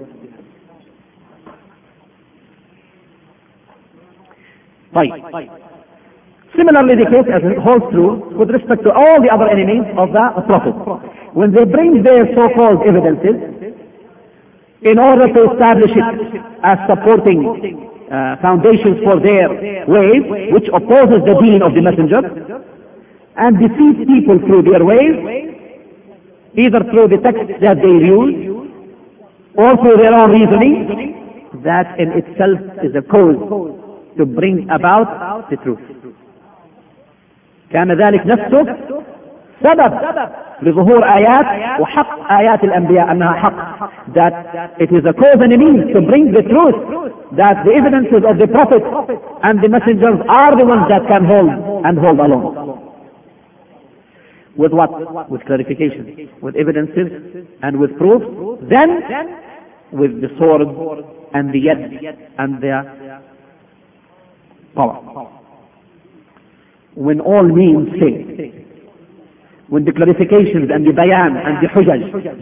طيب. Similarly, the case as it holds true with respect to all the other enemies of the Prophet. When they bring their so-called evidences, in order to establish it as supporting uh, foundations for their ways, which opposes the deen of the messenger, and deceives people through their ways, either through the texts that they use, or through their own reasoning, that in itself is a cause to bring about the truth. كان ذلك نفسه سبب لظهور آيات وحق آيات الأنبياء أنها حق. That it is a cause and a means to bring the truth, that the evidences of the Prophet and the messengers are the ones that can hold and hold alone. With what? With clarification, with evidences and with proof, then with the sword and the yad and the power. When all means fail, when the clarifications and the bayan and the hujaj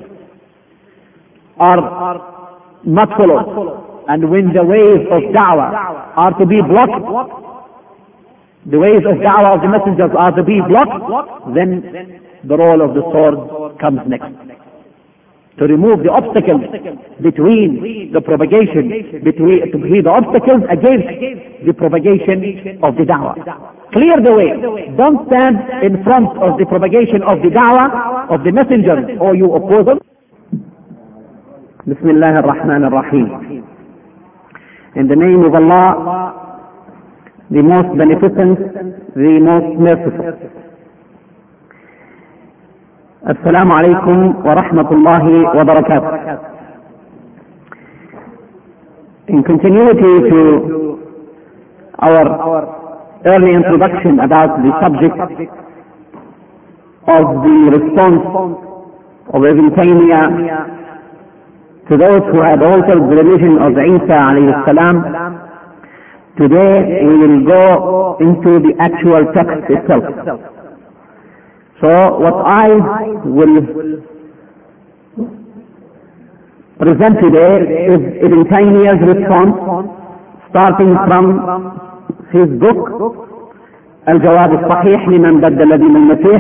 are not followed, and when the ways of da'wah are to be blocked, the ways of da'wah of the messengers are to be blocked, then the role of the sword comes next. To remove the obstacles between the propagation, between, to be the obstacles against the propagation of the da'wah. Clear the way. Don't stand in front of the propagation of the da'wah of the messengers or you oppose them. Bismillah ar-Rahman ar-Rahim. In the name of Allah, the most beneficent, the most merciful. السلام عليكم ورحمة الله وبركاته. In continuity to our early introduction about the subject of the response of Ibn Taymiyyah to those who had altered the religion of Isa alayhi salam, today we will go into the actual text itself. So what I will present today is Ibn Taymiyyah's response, starting from his book Al-Jawab al-Sahih liman baddala din al-Masih,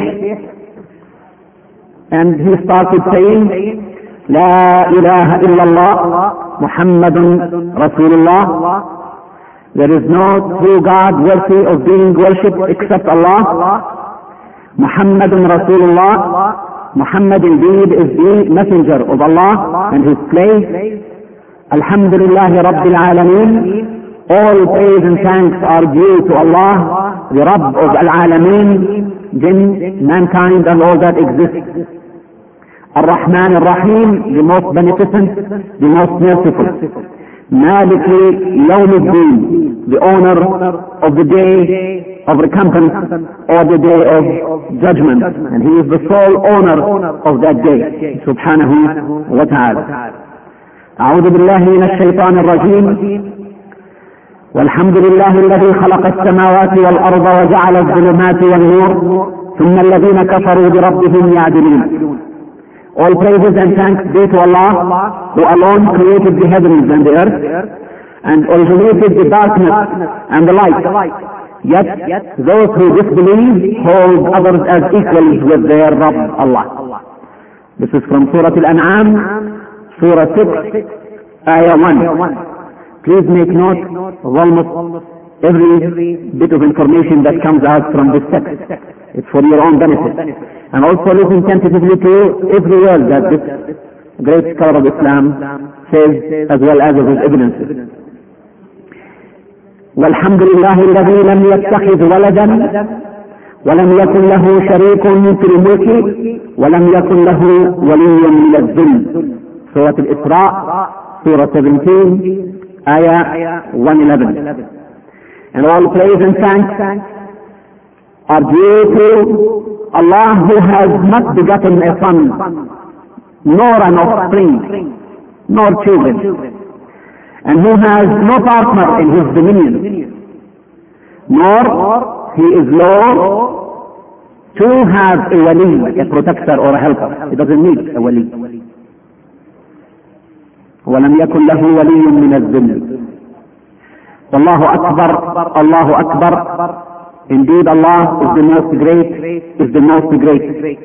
and he started saying, La ilaha illallah Muhammadun Rasulullah. There is no true God worthy of being worshipped except Allah. Muhammadun Rasulullah. Muhammad indeed is the messenger of Allah and his slave. Alhamdulillahi Rabbil Alameen. All praise and thanks are due to Allah, the Rabb of Al-Alameen, jinn, mankind and all that exists. Ar-Rahman Ar-Rahim, the most beneficent, the most merciful. Maliki Yawm al-Din, the owner of the day of recompense or the day of judgment, and he is the sole owner of that day, subhanahu wa ta'ala. أعوذ بالله من الشيطان الرجيم. والحمد لله الذي خلق السماوات والأرض وجعل الظلمات والنور ثم الذين كفروا بربهم يعدلون. All praises and thanks be to Allah, who alone created the heavens and the earth and originated the darkness and the light. Yet those who disbelieve hold others as equals with their Rabb Allah. This is from Surah Al-An'am, Surah six, Ayah one. Please make note of almost every bit of information that comes out from this text. It's for your own benefit. And also listen tentatively to every word that this great scholar of Islam says, as well as of his evidences. والحمد لله الذي لم يتخذ ولدا ولم يكن له شريك في الملك ولم يكن له ولي من الذل. سورة الإسراء, Surah seventeen, Ayah one eleven. And all praise and thanks are due to Allah, who has not begotten a son, nor an offspring, nor children, and who has no partner in his dominion, nor he is Lord to have a wali, a protector or a helper. He doesn't need a wali. وَلَمْ يَكُنْ لَهُ وَلِيٌّ مِّنَ الذِّلِّ. Allahu Akbar, Allahu Akbar. Indeed, Allah is the most great, is the most great.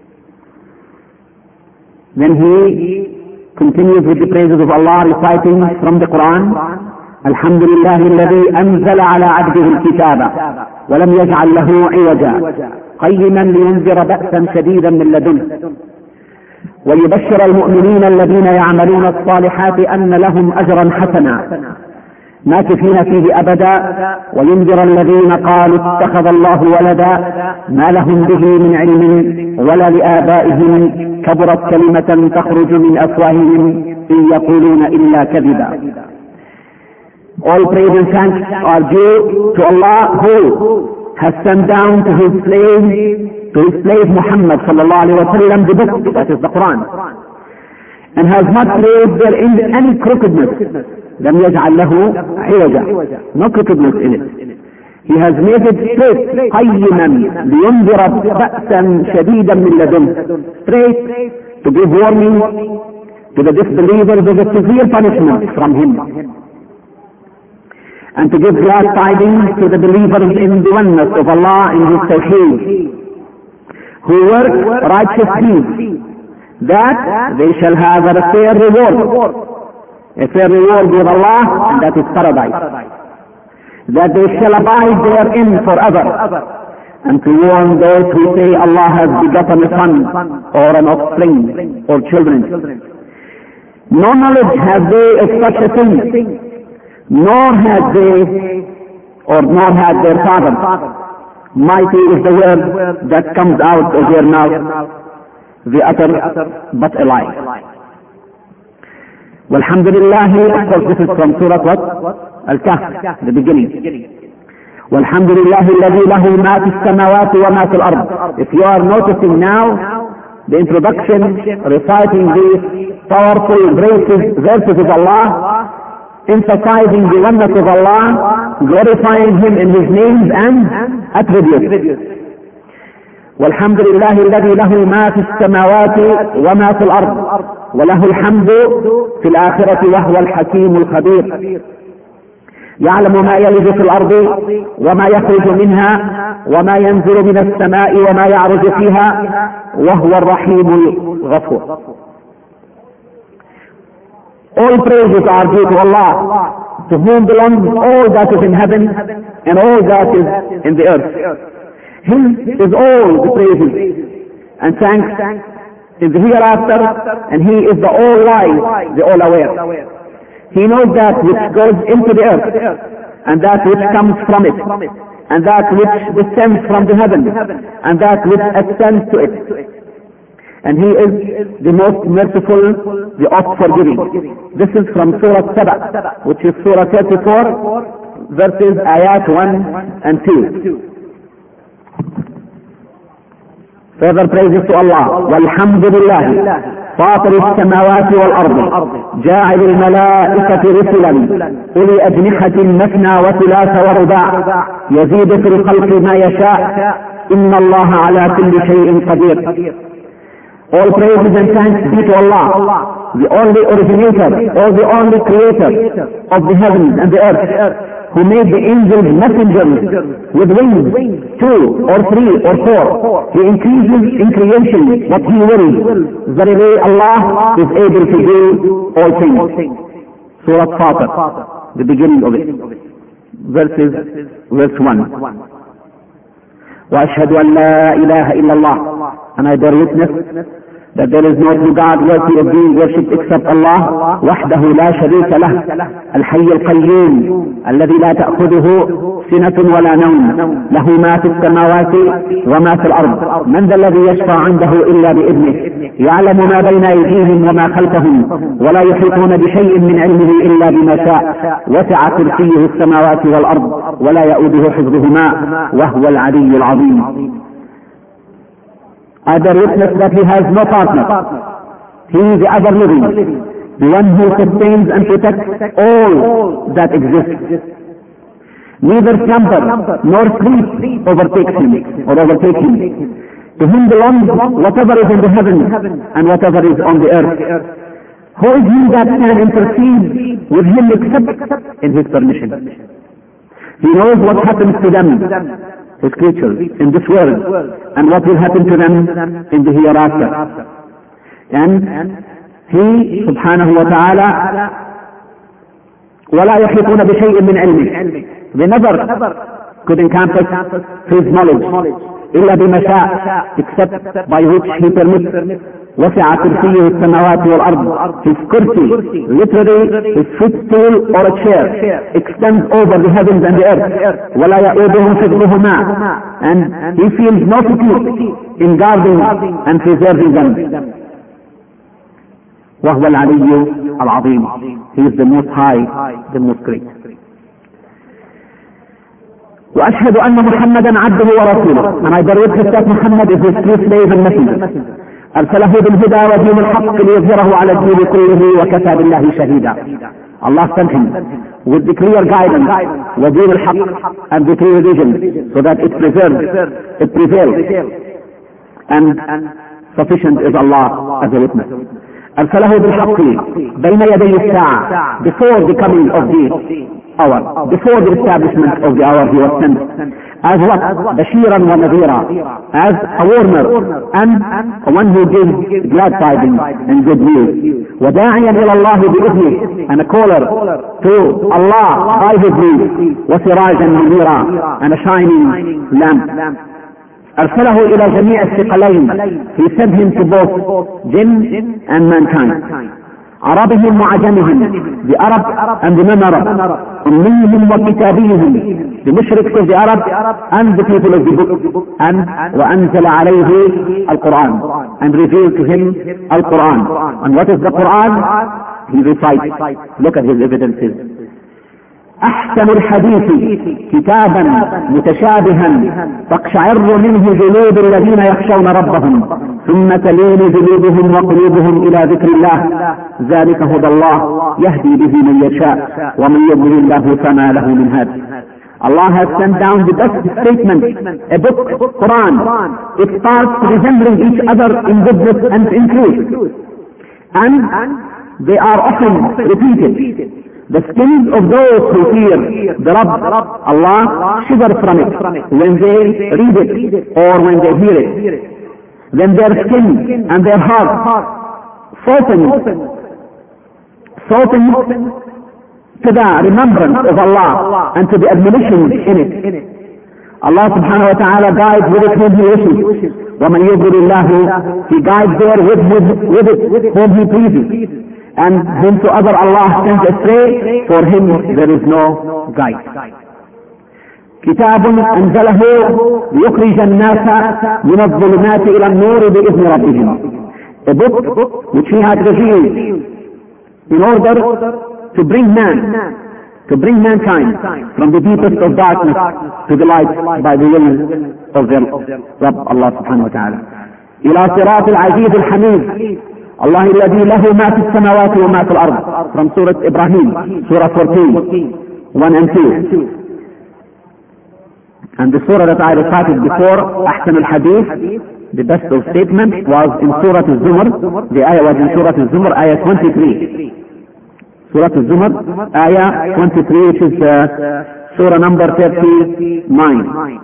Then he continues with the praises of Allah, reciting from the Quran, Alhamdulillah alladhi anzala ala abdihi al-kitaba wa lam yaj'al lahu 'iwaja qayyiman liyunzira ba'san shadidan min ladunhu wa yubashshira al-mu'minina alladhina ya'maluna as-salihati anna lahum ajran hasana ماكثين فيه أبدا وينذر الذين قالوا اتخذ الله ولدا ما لهم به من علم ولا لآبائهم كبرت كلمة تخرج من أفواههم إن يقولون إلا كذبا. All praise and thanks are due to Allah, who has sent down to his slave, to his slave Muhammad sallallahu alaihi wasallam, the book, that is the Quran, and has not placed there in any crookedness. لم يجعل له عوجا, no crookedness in it. He has made it straight, قيما لينذر بأسا شديدا من لدنه, straight to give warning to the disbelievers of a severe punishment from him, and to give glad tidings to the believers in the oneness of Allah in his tawheed, who work righteous deeds, that they shall have a fair reward, a fair reward with Allah, and that is paradise, that they shall abide therein forever, and to warn those who say Allah has begotten a son or an offspring or children. No knowledge have they of such a thing, nor had they, or nor had their father. Mighty is the word that comes out of their mouth. the other but a lie. Walhamdulillah, of course this is from Surah what? Al-Kahf, the beginning. Walhamdulillah alladhi lahu ma fi as-samawati wa ma fi al-ard. If you are noticing now the introduction reciting these powerful verses, verses of Allah, emphasizing the oneness of Allah, glorifying Him in His names and attributes. والحمد لله الذي له ما في السماوات وما في الأرض وله الحمد في الآخرة وهو الحكيم الخبير. يعلم ما يلج في الأرض وما يخرج منها وما ينزل من السماء وما يعرج فيها وهو الرحيم الغفور. All praises are due to Allah, to whom belongs all that is in heaven and all that is in the earth. His is all the praises and thanks in the hereafter, and He is the all-wise, the all-aware. He knows that which goes into the earth, and that which comes from it, and that which descends from the heaven, and that which ascends to it. And He is the most merciful, the oft forgiving. This is from Surah Saba, which is Surah thirty-four, verses ayat one and two. Further praises to Allah. والحمد لله فاطر السماوات والأرض جاعل الملائكة رسلا أولي أجنحة مثنى وثلاث ورباع يزيد في الخلق ما يشاء إن الله على كل شيء قدير. All praises and thanks be to Allah, the only originator, or the only creator of the heavens and the earth, who made the angels messengers with wings, two or three or four. He increases in creation what He wills. Verily Allah is able to do all things. Surah Fatir, the beginning of it, verses, verse one. وأشهد أن لا إله إلا الله, and I bear witness that there is no true God worthy of being worshipped except Allah, وحده لا شريك له, الحي القيوم الذي لا تأخذه سنة ولا نوم, له ما في السماوات وما في الأرض, من ذا الذي يشفع عنده إلا بإذنه, يعلم ما بين أيديهم وما خلفهم, ولا يحيطون بشيء من علمه إلا بما شاء, وسع كرسيه السماوات والأرض ولا يؤوده حفظهما وهو العلي العظيم. I bear witness that He has no partner. He is the ever living, the one who sustains and protects all that exists. Neither slumber nor sleep overtakes Him or overtake Him. To Him belongs whatever is in the heavens and whatever is on the earth. Who is He that can intercede with Him except in His permission? He knows what happens to them, His creatures, in this world, and what will happen to them in the hereafter. And He, subhanahu wa ta'ala, وَلَا يَحِيطُونَ بِشَيْءٍ مِّنْ عِلْمِهِ, they never could encompass His knowledge, إِلَّا بِمَا شَاءَ, except by which He permits. وسع كرسيه السماوات والأرض, His kursi, literally His footstool or a chair, extends over the heavens and the earth. ولا يؤوده حفظهما, and He feels no fatigue in guarding and preserving them. وهو العلي العظيم, He is the most high, the most great. وأشهد أن محمدا عبده ورسوله, and I bear witness that Muhammad is His true slave and messenger. أرسله بالهدى ودين الحق ليظهره على الدين كله وكفى بالله شهيدا. Allah sent Him with the clear guidance, ودين الحق, and the clear vision, so that it preserves, it prevails, and sufficient is Allah as a witness. أرسله بالحق بين يدي الساعة, before the coming of the hour, before the establishment of the hour He was sent. As what? Bashiran wa nadhira, as a warner and a one who gives glad tidings and good news. وَدَاعِيًا إِلَى اللَّهِ بِإِذْنِهِ, and a caller to Allah by His name. وَسِرَاجًا مُنِيرًا, and a shining lamp. أرسله إلى جميع الثقلين, He sent Him to both jinn and mankind. عربهم وعجمهم, the Arab and the non-Arab, أميهم وكتابيهم, the mushriks of the Arab and the people of the book, and وأنزل عليه القرآن, and revealed to him Al-Quran. And what is the Quran? He recites. Look at his evidences. أحسن الحديث كتابا متشابها تقشعر منه جلود الذين يخشون ربهم ثم تلين جلودهم وقلوبهم إلى ذكر الله ذلك هدى الله يهدي به من يشاء ومن يضلل الله فما له من هاد. Allah has sent down the best statement, a book, Quran. It starts resembling each other in goodness and in truth. And they are often repeated. The skins of those who fear the Rabb, Allah, shiver from it when they read it or when they hear it. Then their skin and their heart soften, soften to the remembrance of Allah and to the admonition in it. Allah subhanahu wa ta'ala guides with it whom He wishes. وَمَنْ يُضْلِلِ اللَّهُ, He guides there with, with it whom He pleases. And whomsoever Allah sends astray, for him there is no guide. كتاب أنزله ليخرج الناس من الظلمات إلى النور بإذن ربهم. A book which He had revealed in order to bring man, to bring mankind from the deepest of darkness to the light by the will of their Rabb Allah subhanahu wa ta'ala. إلى صراط العزيز الحميد الله الذي له ما في السماوات وما في الأرض. From Surah Ibrahim, Surah fourteen, one and two. And the surah that I recited before, أحسن الحديث, the best of statement, was in Surah Al-Zumar. The ayah was in Surah Al-Zumar, ayah twenty-three. Surah Al-Zumar, ayah twenty-three, which is uh, surah number thirty-nine.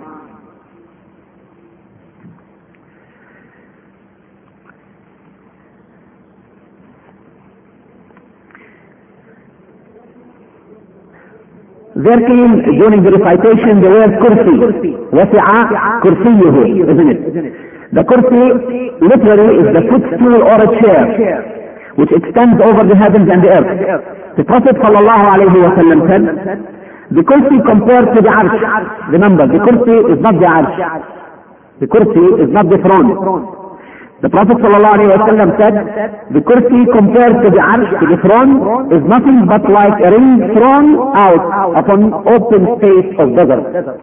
There came during the recitation the word kursi. وَسِعَ كُرْسِيُّهُ, isn't it? The kursi literally is the footstool or a chair which extends over the heavens and the earth. The Prophet sallallahu alayhi wa sallam said, the kursi compared to the arsh. Remember, the kursi is not the arsh. The kursi is not the throne. The Prophet sallallahu alayhi wa sallam said, the kursi compared to the arsh, to the throne, is nothing but like a ring thrown out upon open space of desert.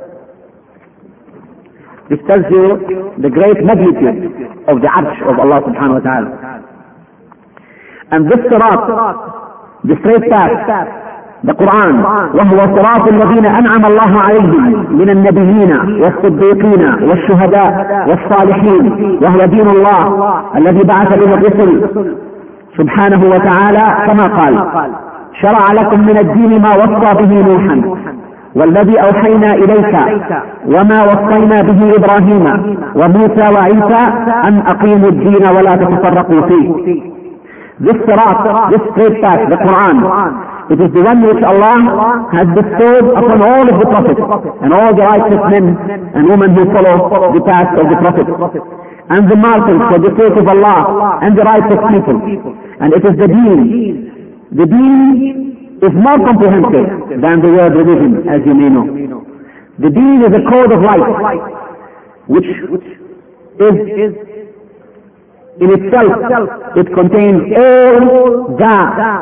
This tells you the great magnitude of the arsh of Allah subhanahu wa ta'ala. And this sirat, the straight path, the Quran, وهو صراط الذين أنعم الله عليهم من النبيين والصديقين والشهداء والصالحين وهو دين الله الذي بعث به الرسل سبحانه وتعالى كما قال شرع لكم من الدين ما وصى به نوحا والذي أوحينا إليك وما وصينا به إبراهيم وموسى وعيسى أن أقيموا الدين ولا تتفرقوا فيه. This sirat, this straight path, the Quran, it is the one which Allah has bestowed upon all of the prophets and all the righteous men and women who follow the path of the Prophet, and the martyrs for the sake of Allah and the righteous people. And it is the deen. The deen is more comprehensive than the word religion, as you may know. The deen is a code of life which is in itself, it contains all the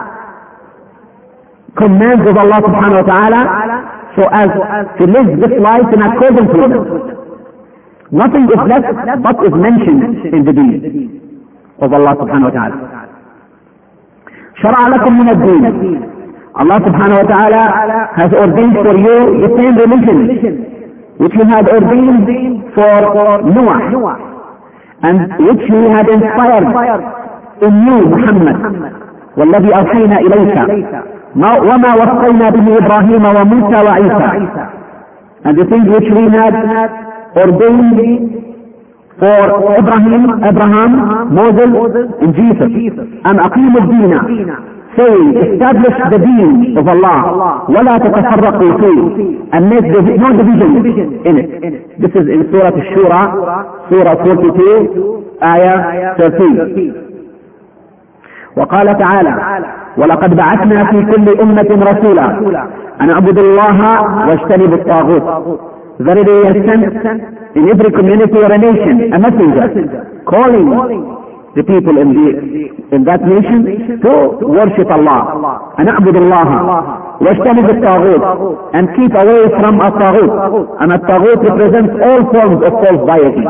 commands of Allah subhanahu wa ta'ala so as to live this life in accordance with them. Nothing is less but is mentioned in the deen of Allah subhanahu wa ta'ala. شرع لكم من الدين. Allah subhanahu wa ta'ala has ordained for you the same religion which He had ordained for Noah, and which He had inspired in you, Muhammad. والذي أوحينا إليك وما وصينا به إبراهيم وموسى وعيسى. And the things which we had ordained for Abraham, Abraham, Moses, and Jesus. And أقيموا الدين, saying, establish the deen of Allah, ولا تتفرقوا فيه, and make no division in it. This is in Surah Al-Shura, Surah forty-two, Ayah thirteen. وقال تعالى ولقد بعثنا في كل أمة رسولا أن اعبدوا الله واجتنبوا الطاغوت. Verily we have sent in every community or a nation a messenger calling the people in the in that nation to worship Allah and أعبد الله واجتنب الطاغوت and keep away from الطاغوت, and الطاغوت represents all forms of false deity,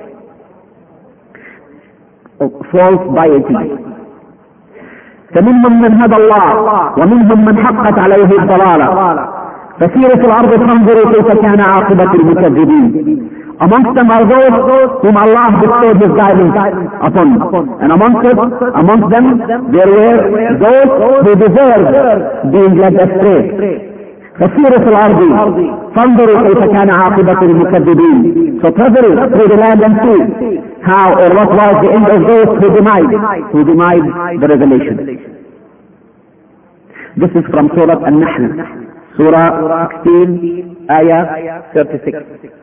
of false deity. فمنهم من هدى الله ومنهم من حقت عليه الضلالة فسيروا في الأرض فانظروا كيف كان عاقبة المكذبين. Amongst them are those whom Allah bestowed His guidance upon, and amongst it, amongst them there were those who deserved being led astray. فسيروا في الأرض فانظروا كيف كان عاقبة المكذبين. So travel through the land and see how or what was the end of those who denied, who denied the revelation. This is from Surah An-Nahl, Surah sixteen, Ayah thirty-six.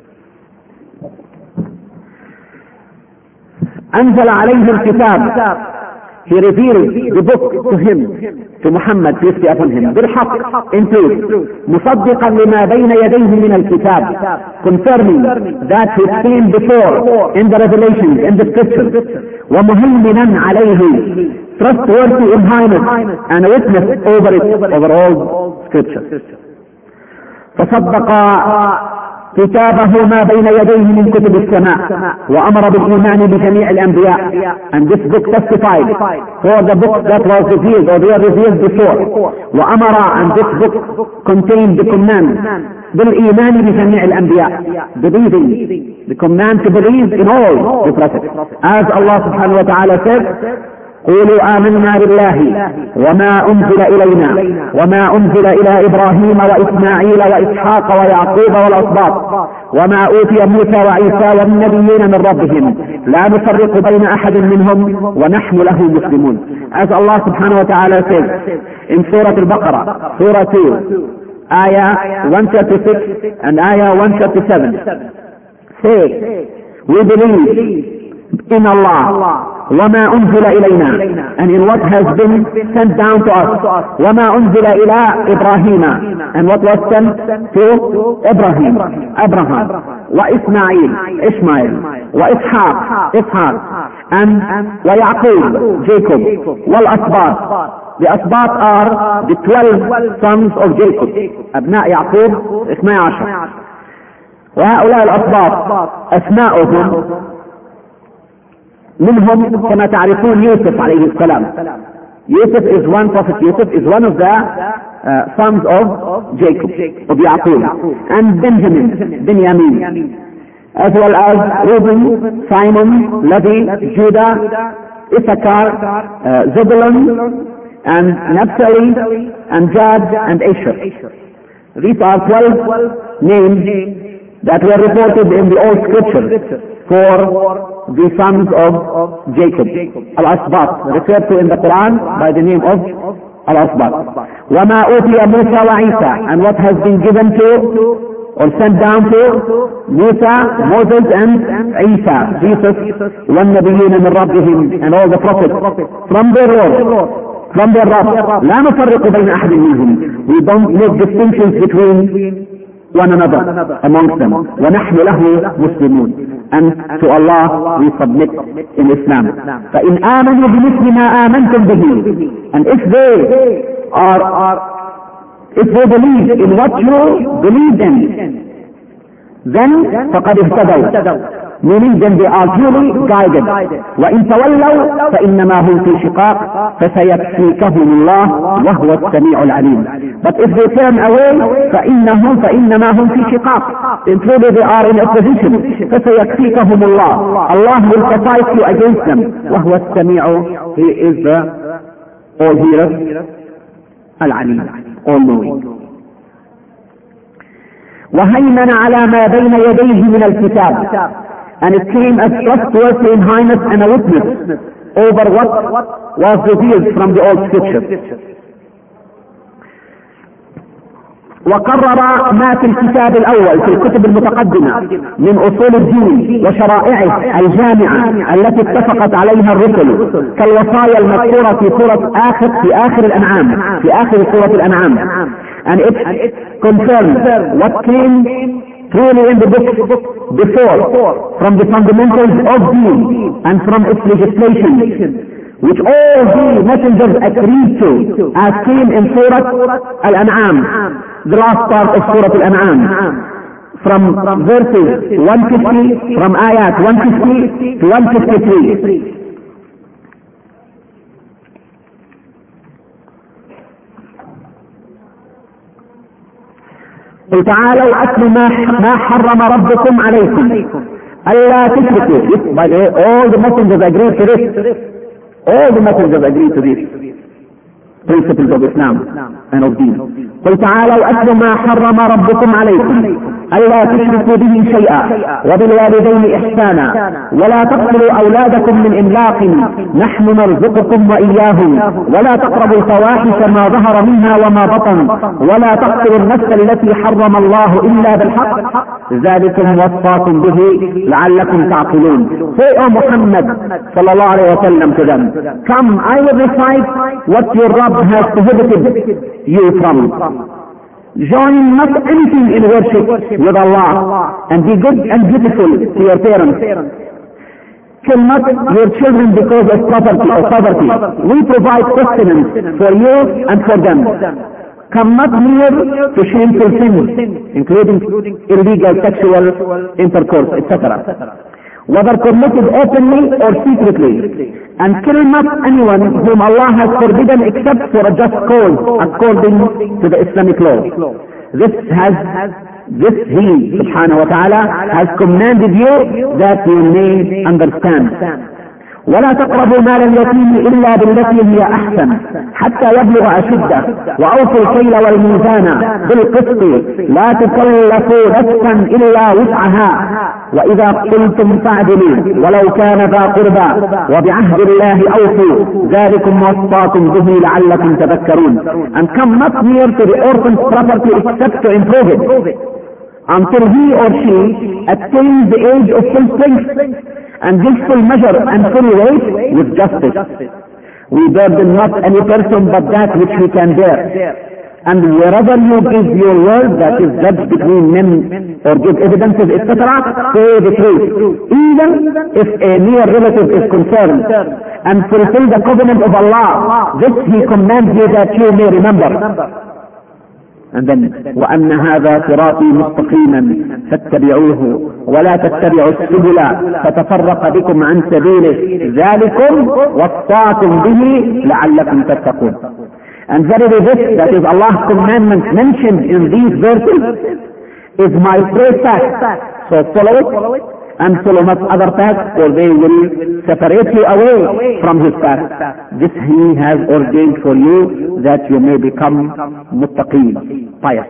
أنزل عليه الكتاب. He revealed the book to him, to Muhammad, peace be upon him, بالحق, in truth, مصدقا لما بين يديه من الكتاب, confirming that he came before in the revelations, in the scriptures, ومهيمنا عليه, trustworthy in highness and a witness over it, over all scriptures. فصدق كتابه ما بين يديه من كتب السماء وأمر بالإيمان بجميع الأنبياء. And this book testified for the book that was revealed or they were revealed before. وأمر, and this book contained the command بالإيمان بجميع الأنبياء, believing, the command to believe in all the prophets. As Allah subhanahu wa ta'ala said, قولوا آمنا بالله وما أنزل إلينا وما أنزل إلى إبراهيم وإسماعيل وإسحاق ويعقوب والأسباط وما أوتي موسى وعيسى والنبيين من ربهم لا نفرق بين أحد منهم ونحن له مسلمون. As Allah subhanahu wa ta'ala says in Surah Al-Baqarah, Surah two, Ayah one thirty-six and Ayah one thirty-seven, say, we believe in Allah وما أنزل إلينا, and in what has been sent down to us, وما أنزل إلى إبراهيم, and what was sent to Ibrahim, Abraham, وإسماعيل, Ishmael, وإسحاق, Ishaq, and ويعقوب, Jacob, والأسباط. The Asbat are the twelve sons of Jacob, أبناء يعقوب اثني عشر. وهؤلاء الأسباط أسماؤهم منهم كما تعرفون يوسف عليه السلام. Yusuf is one prophet. Yusuf is one of the uh, sons of Jacob, of Yaqub, and Benjamin, Benjamin, as well as Reuben, Simon, Levi, Judah, Issachar, uh, Zebulun, and Naphtali, and Gad, and Asher. These are twelve names that were reported in the Old Scripture for the sons of Jacob, Al-Asbat, referred to in the Quran by the name of Al-Asbat. وَمَا أُوتِيَ مُوسَى وَعِيسَى, and what has been given to or sent down to Musa, Moses, and Isa, Jesus, وَالنَّبِيِّينَ مِنْ رَبِّهِمْ, and all the prophets from their Lord, from their Rabb. لَا نُفَرِّقُ بَيْنَ أَحَدٍ مِنْهُمْ. We don't make distinctions between one another amongst them. وَنَحْنُ لَهُ مُسْلِمُونَ, and to Allah we submit in Islam. فَإِنْ آمَنُوا بِمِثْلِ مَا آمَنْتُمْ بِهِ, and if they are, are if they believe in what you believe in, then فَقَدْ اهْتَدَوْا, meaning then they are duly guided. وَإِنْ تَوَلَّوْا فَإِنَّمَا هُمْ فِي شِقَاقٍ فَسَيَكْفِيكَهُمُ اللَّهُ وَهُوَ السَّمِيعُ الْعَلِيمُ. But if they turn away, فَإِنَّهُمْ فَإِنَّمَا هُمْ فِي شِقَاقٍ, then truly they are in opposition. فَسَيَكْفِيكَهُمُ اللَّهُ, Allah will suffice you against them. وَهُوَ السَّمِيعُ, He is the all-hearer, الْعَلِيمُ, all-knowing. وَهَيْمَنَ عَلَى مَا بَيْنَ يَدَيْهِ مِنَ الْكِتَابِ, and it came as trustworthy in highness and a witness over what was revealed from the Old Scripture. وقرر ما في الكتاب الأول في الكتب المتقدمة من أصول الدين وشرائعه الجامعة التي اتفقت عليها الرسل كالوصايا المذكورة في سورة آخر في آخر الأنعام في آخر سورة الأنعام. And it confirms what came truly in the book before, from the fundamentals of deen and from its legislation, which all the messengers agreed to, as seen in Surah Al-An'am, the last part of Surah Al-An'am, from verses one fifty, from ayat one fifty to one fifty-three. قل تعالوا أتل ما حرم ربكم عليكم ألا تشركوا. By the way, all the messengers agreed to this. All the messengers agreed to this principles of Islam and of deen. قل تعالوا أتل ما حرم ربكم عليكم ألا تشركوا به شيئا وبالوالدين إحسانا ولا تقتلوا أولادكم من إملاق نحن نرزقكم وإياهم ولا تقربوا الفواحش ما ظهر منها وما بطن ولا تقتلوا النفس التي حرم الله إلا بالحق ذلكم وصاكم به لعلكم تعقلون. Say, O Muhammad sallallahu alayhi wa sallam to them, come, I will recite what your Rabb has prohibited you from. Join not anything in worship with Allah, and be good and beautiful to your parents. Kill not your children because of property or poverty. We provide sustenance for you and for them. Come not near to shameful sins, including illegal sexual intercourse, et cetera, whether committed openly or secretly, and kill not anyone whom Allah has forbidden except for a just cause according to the Islamic law. This has, this He, subhanahu wa ta'ala, has commanded you that you may understand. ولا تقربوا مال اليتيم إلا بالتي هي أحسن حتى يبلغ أشده وأوفوا الكيل والميزان بالقسط لا تكلفوا نفسا إلا وسعها وإذا قلتم فاعدلوا ولو كان ذا قربى وبعهد الله أوفوا ذلكم وصاكم به لعلكم تذكرون. And come not near to the orphan's property except to improve it until he or she attains the age of full strength and gives full measure and full weight with justice. We burden not any person but that which he can bear. And wherever you give your word that is judged between men or give evidences, et cetera, say the truth, even if a near relative is concerned, and fulfill the covenant of Allah. This He commands you that you may remember. And then وأن هذا صراطي مستقيما فاتبعوه ولا تتبعوا السبل فتفرق بكم عن سبيله ذلكم وصاكم به لعلكم تتقون. And verily this, that is Allah's commandment mentioned in these verses, is my straight path. So follow it and follow not other paths, or they will separate you away from His path. This He has ordained for you that you may become muttaqeen, pious.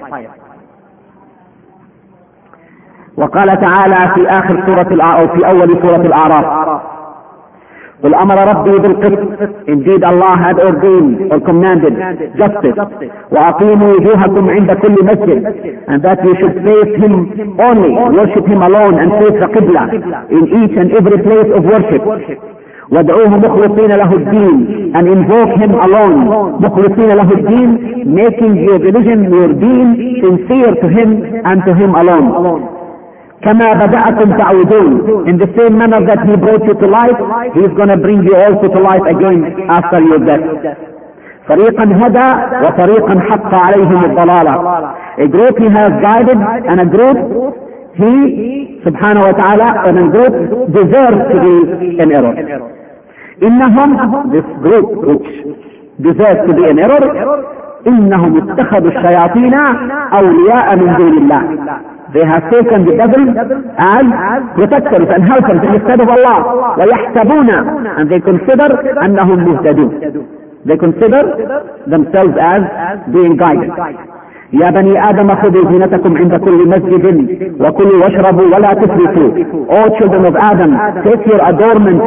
وقال تعالى في آخر سورة أو في أول سورة الأعراف قل أمر ربي بالقسط. Indeed Allah had ordained or commanded justice. وأقيموا وجوهكم عند كل مسجد, and that you should face Him only, worship Him alone and face the Qibla in each and every place of worship. وادعوه مخلصين له الدين, and invoke Him alone, مخلصين له الدين, making your religion, your deen sincere to Him and to Him alone. كما بدأكم تعودون, in the same manner that He brought you to life, He is going to bring you also to life again after your death. فريقا هدى وفريقا حق عليهم الضلالة. A group He has guided, and a group He subhanahu wa ta'ala and a group deserves to be in error. إنهم, this group which deserves to be in error, إنهم اتخذوا الشياطين أولياء من دون الله. They have taken the devil as protectors and helpers instead of Allah. ويحسبون, and they consider أنهم مهتدون. They consider themselves as being guided. يا بني آدم خذوا زينتكم عند كل مسجد وكلوا واشربوا ولا تسرفوا. All children of Adam, take your adornment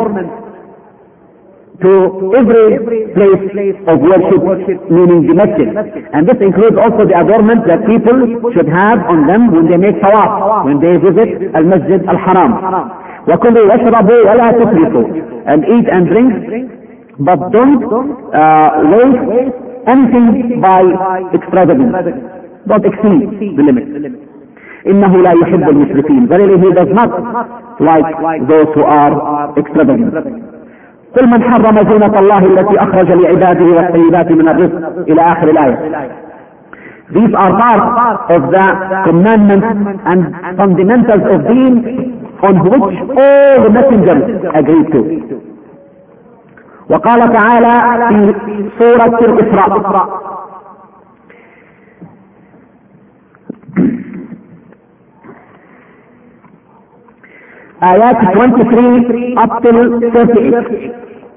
to every place of worship, meaning the masjid. And this includes also the adornment that people should have on them when they make tawaf, when they visit al-Masjid al-Haram. وَكُلُوا وَاشْرَبُوا وَلَا تُسْرِفُوا, and eat and drink, but don't uh, waste anything by extravagance. Don't exceed the limit. إنه لا يحب المسرفين. Verily he does not like those who are extravagant. قل من حرم زينة الله التي أخرج لعباده والطيبات من الرزق إلى آخر الآية. These are part of the commandments and fundamentals of deen on which all the messengers agreed to. وقال تعالى في سورة الإسراء آيات twenty-three up till thirty-eight.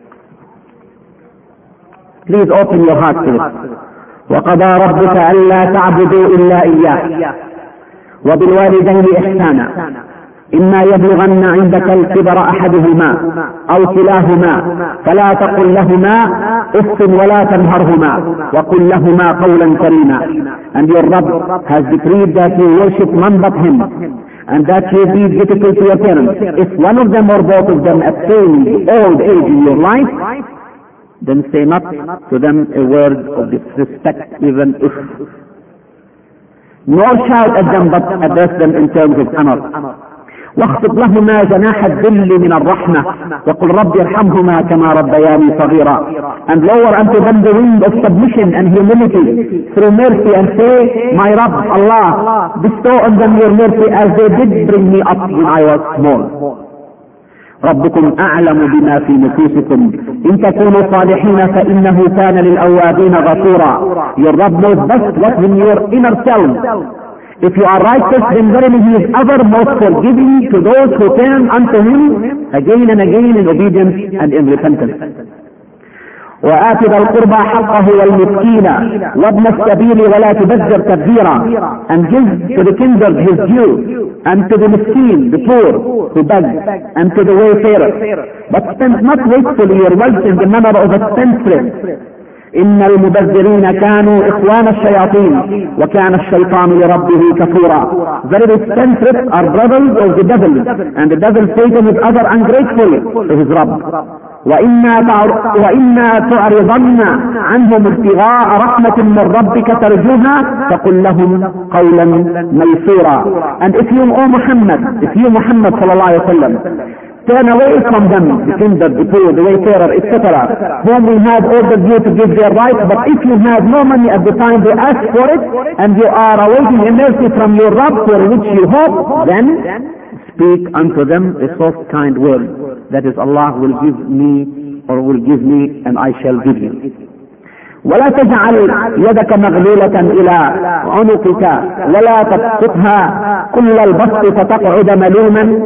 Please open your heart to it. وقضى ربك ألا تعبدوا إلا إياه وبالوالدين إحسانا إما يبلغن عندك الكبر أحدهما أو كلاهما فلا تقل لهما أف ولا تنهرهما وقل لهما قولا كريما. And your Rabb has decreed that you worship none but him and that you be difficult to your parents. If one of them or both of them attain old age in your life, then say not to them a word of disrespect, even if, nor shout at them, but address them in terms of honor. واخفض لهما جناح الذل من الرحمة وقل رب ارحمهما كما ربياني صغيرا. And lower unto them the wing of submission and humility through mercy and say, my Rabb Allah, bestow on them your mercy as they did bring me up when I was small. ربكم أعلم بما في نفوسكم إن تكونوا صالحين فإنه كان للأوابين غفورا. Your Rabb knows best what's in your inner self. If you are righteous, then verily he is ever most forgiving to those who turn unto him again and again in obedience and in repentance. وآت ذا القربى حقه والمسكين وابن السبيل ولا تبذر تبذيرا. And give to the kindred his due, and to the miskin, the poor, who beg, and to the wayfarer. But spend not wastefully your wealth in the manner of a spendthrift. إن المبذرين كانوا إخوان الشياطين وكان الشيطان لربه كفورا. Very spendthrifts are brothers of the devil, and the devil Satan is ever ungrateful to his Rabb. وإنا تعرضن عنهم ابتغاء رحمة من ربك ترجوها فقل لهم قولا ميسورا. And if you, O Muhammad, if you Muhammad sallallahu alaihi wasallam, turn away from them, the kindred, the poor, the wayfarer, et cetera, whom we have ordered you to give their rights, but if you have no money at the time they ask for it, and you are awaiting a mercy from your Rabb for which you hope, then speak unto them a soft, kind word. That is, Allah will give me, or will give me, and I shall give you. ولا تجعل يدك مغلولة إلى عنقك ولا تبسطها كل البسط فتقعد ملوما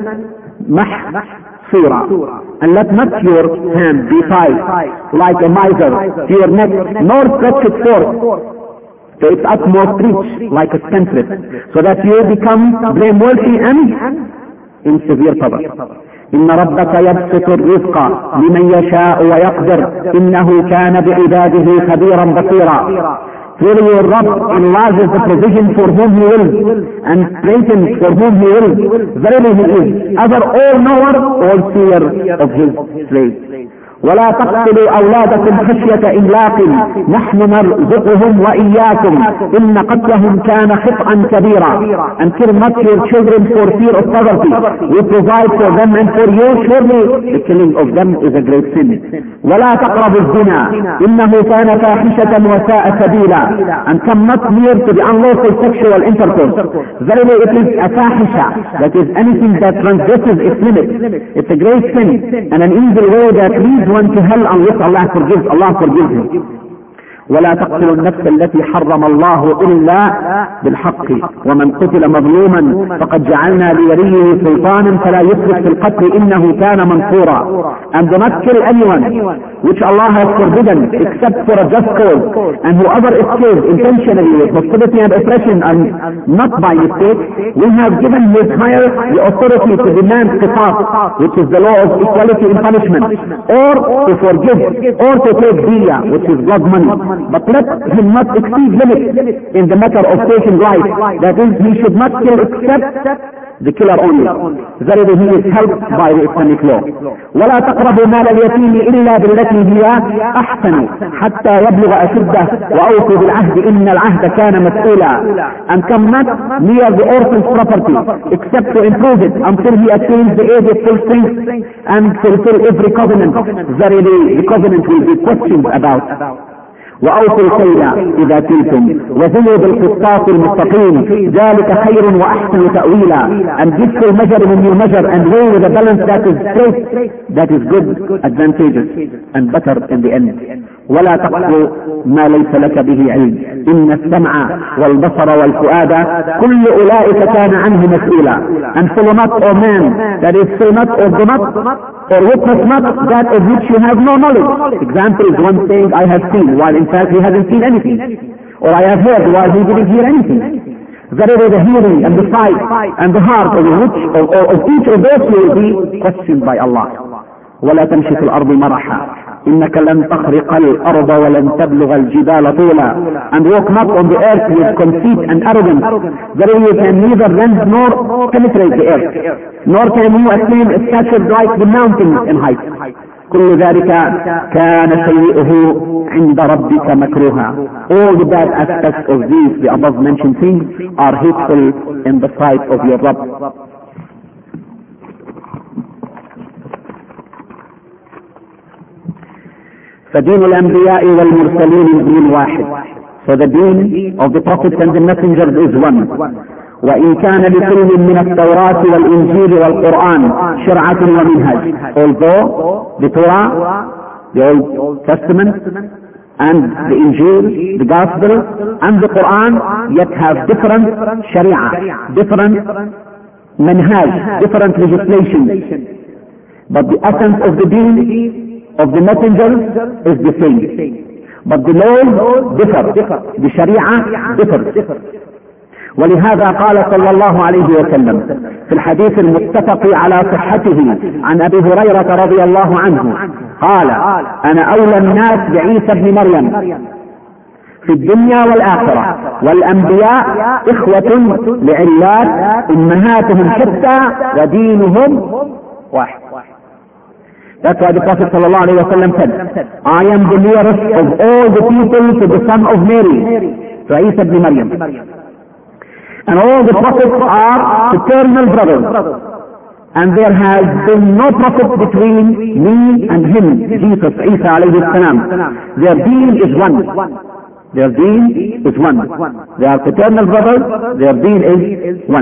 محصورا. And let not your hand be tied like a miser to your neck, nor stretch it forth to its utmost reach like a spendthrift, so that you become blameworthy and in severe trouble. إن ربك يبسط الرزق لمن يشاء ويقدر إنه كان بعباده خبيرا بصيرا. Really your Rabb enlarges the provision for whom he will and strengthens for whom he will. Verily he is ever all-knower, all-seer of his slaves. ولا تقتلوا أولادكم خشية إملاق نحن نرزقهم وإياكم إن قتلهم كان خطأ كبيرا. And kill not your children for fear of poverty. We provide for them and for you. Surely the killing of them is a great sin. ولا تقربوا الزنا إنه كان فاحشة وساء سبيلا. And come not near to the unlawful sexual intercourse. Verily it is a fahisha, that is anything that transgresses its limits. It's a great sin and an evil way that leads one to hell unless Allah forgives, Allah forgives him. ولا تقتلوا النفس التي حرم الله إلا بالحق ومن قتل مظلوما فقد جعلنا لوليه سلطانا فلا يسرف في القتل إنه كان منصورا. And do not kill anyone which Allah has forbidden except for a just cause, and whoever is killed intentionally with hostility and oppression and not by mistake, we have given his higher the authority to demand qisas, which is the law of equality in punishment, or to forgive, or to take diya, which is blood money. But let him not exceed limits in the matter of taking life. That is, he should not kill except the killer only. Therefore he is helped by the Islamic law. ولا تقربوا مال اليتيم إلا بالتي هي أحسن حتى يبلغ أشده وأوفوا بالعهد إن العهد كان مسؤولا. And come not near the orphan's property except to improve it until he attains the age of full strength and fulfill every covenant. Verily the covenant will be questioned about. وأوفوا الكيل إذا كلتم وزنوا بالقسطاس المستقيم ذلك خير وأحسن تأويلا. And give full measure when you measure and weigh with a balance that is straight, that is good, advantageous and better in the end. ولا تقف ما ليس لك به علم إن السمع والبصر والفؤاد كل أولئك كان عنه مسؤولا. And follow not, O man, that is say not or do not or witness not that of which you have no knowledge. Example is one saying I have seen while in fact he hasn't seen anything, or I have heard while he didn't hear anything. Therefore the hearing and the sight and the heart of which of, of each of those will be questioned by Allah. ولا تمشي في الأرض مرحا إنك لن تخرق الأرض ولن تبلغ الجبال طولا. And walk not on the earth with conceit and arrogance. Therefore you can neither rend nor penetrate the earth, nor can you attain a stature like the mountains in height. كل ذلك كان سيئه عند ربك مكروها. All the bad aspects of these, the above mentioned things, are hateful in the sight of your Rabb. فدين الأنبياء والمرسلين دين واحد. So the deen of the prophets and the messengers is one. وإن كان لكل من التوراة والإنجيل والقرآن شرعة ومنهج. Although the Torah, the Old Testament, and the Injil, the Gospel, and the Quran yet have different sharia, different manhaj, different legislation. But the essence of the deen of the messengers is the same. But the laws differ, the sharia differs. ولهذا قال صلى الله عليه وسلم في الحديث المتفق على صحته عن أبي هريرة رضي الله عنه قال: أنا أولى الناس بعيسى ابن مريم في الدنيا والآخرة، والأنبياء إخوة لعلات أمهاتهم شتى ودينهم واحد. That's why the Prophet sallallahu alayhi wa sallam said, I am the nearest of all the people to the son of Mary, to Isa ibn Maryam. And all the prophets are eternal brothers. And there has been no prophet between me and him, Jesus, Isa alayhi salam. Their deen is one. Their deen is one. They are eternal brothers. Their deen is one.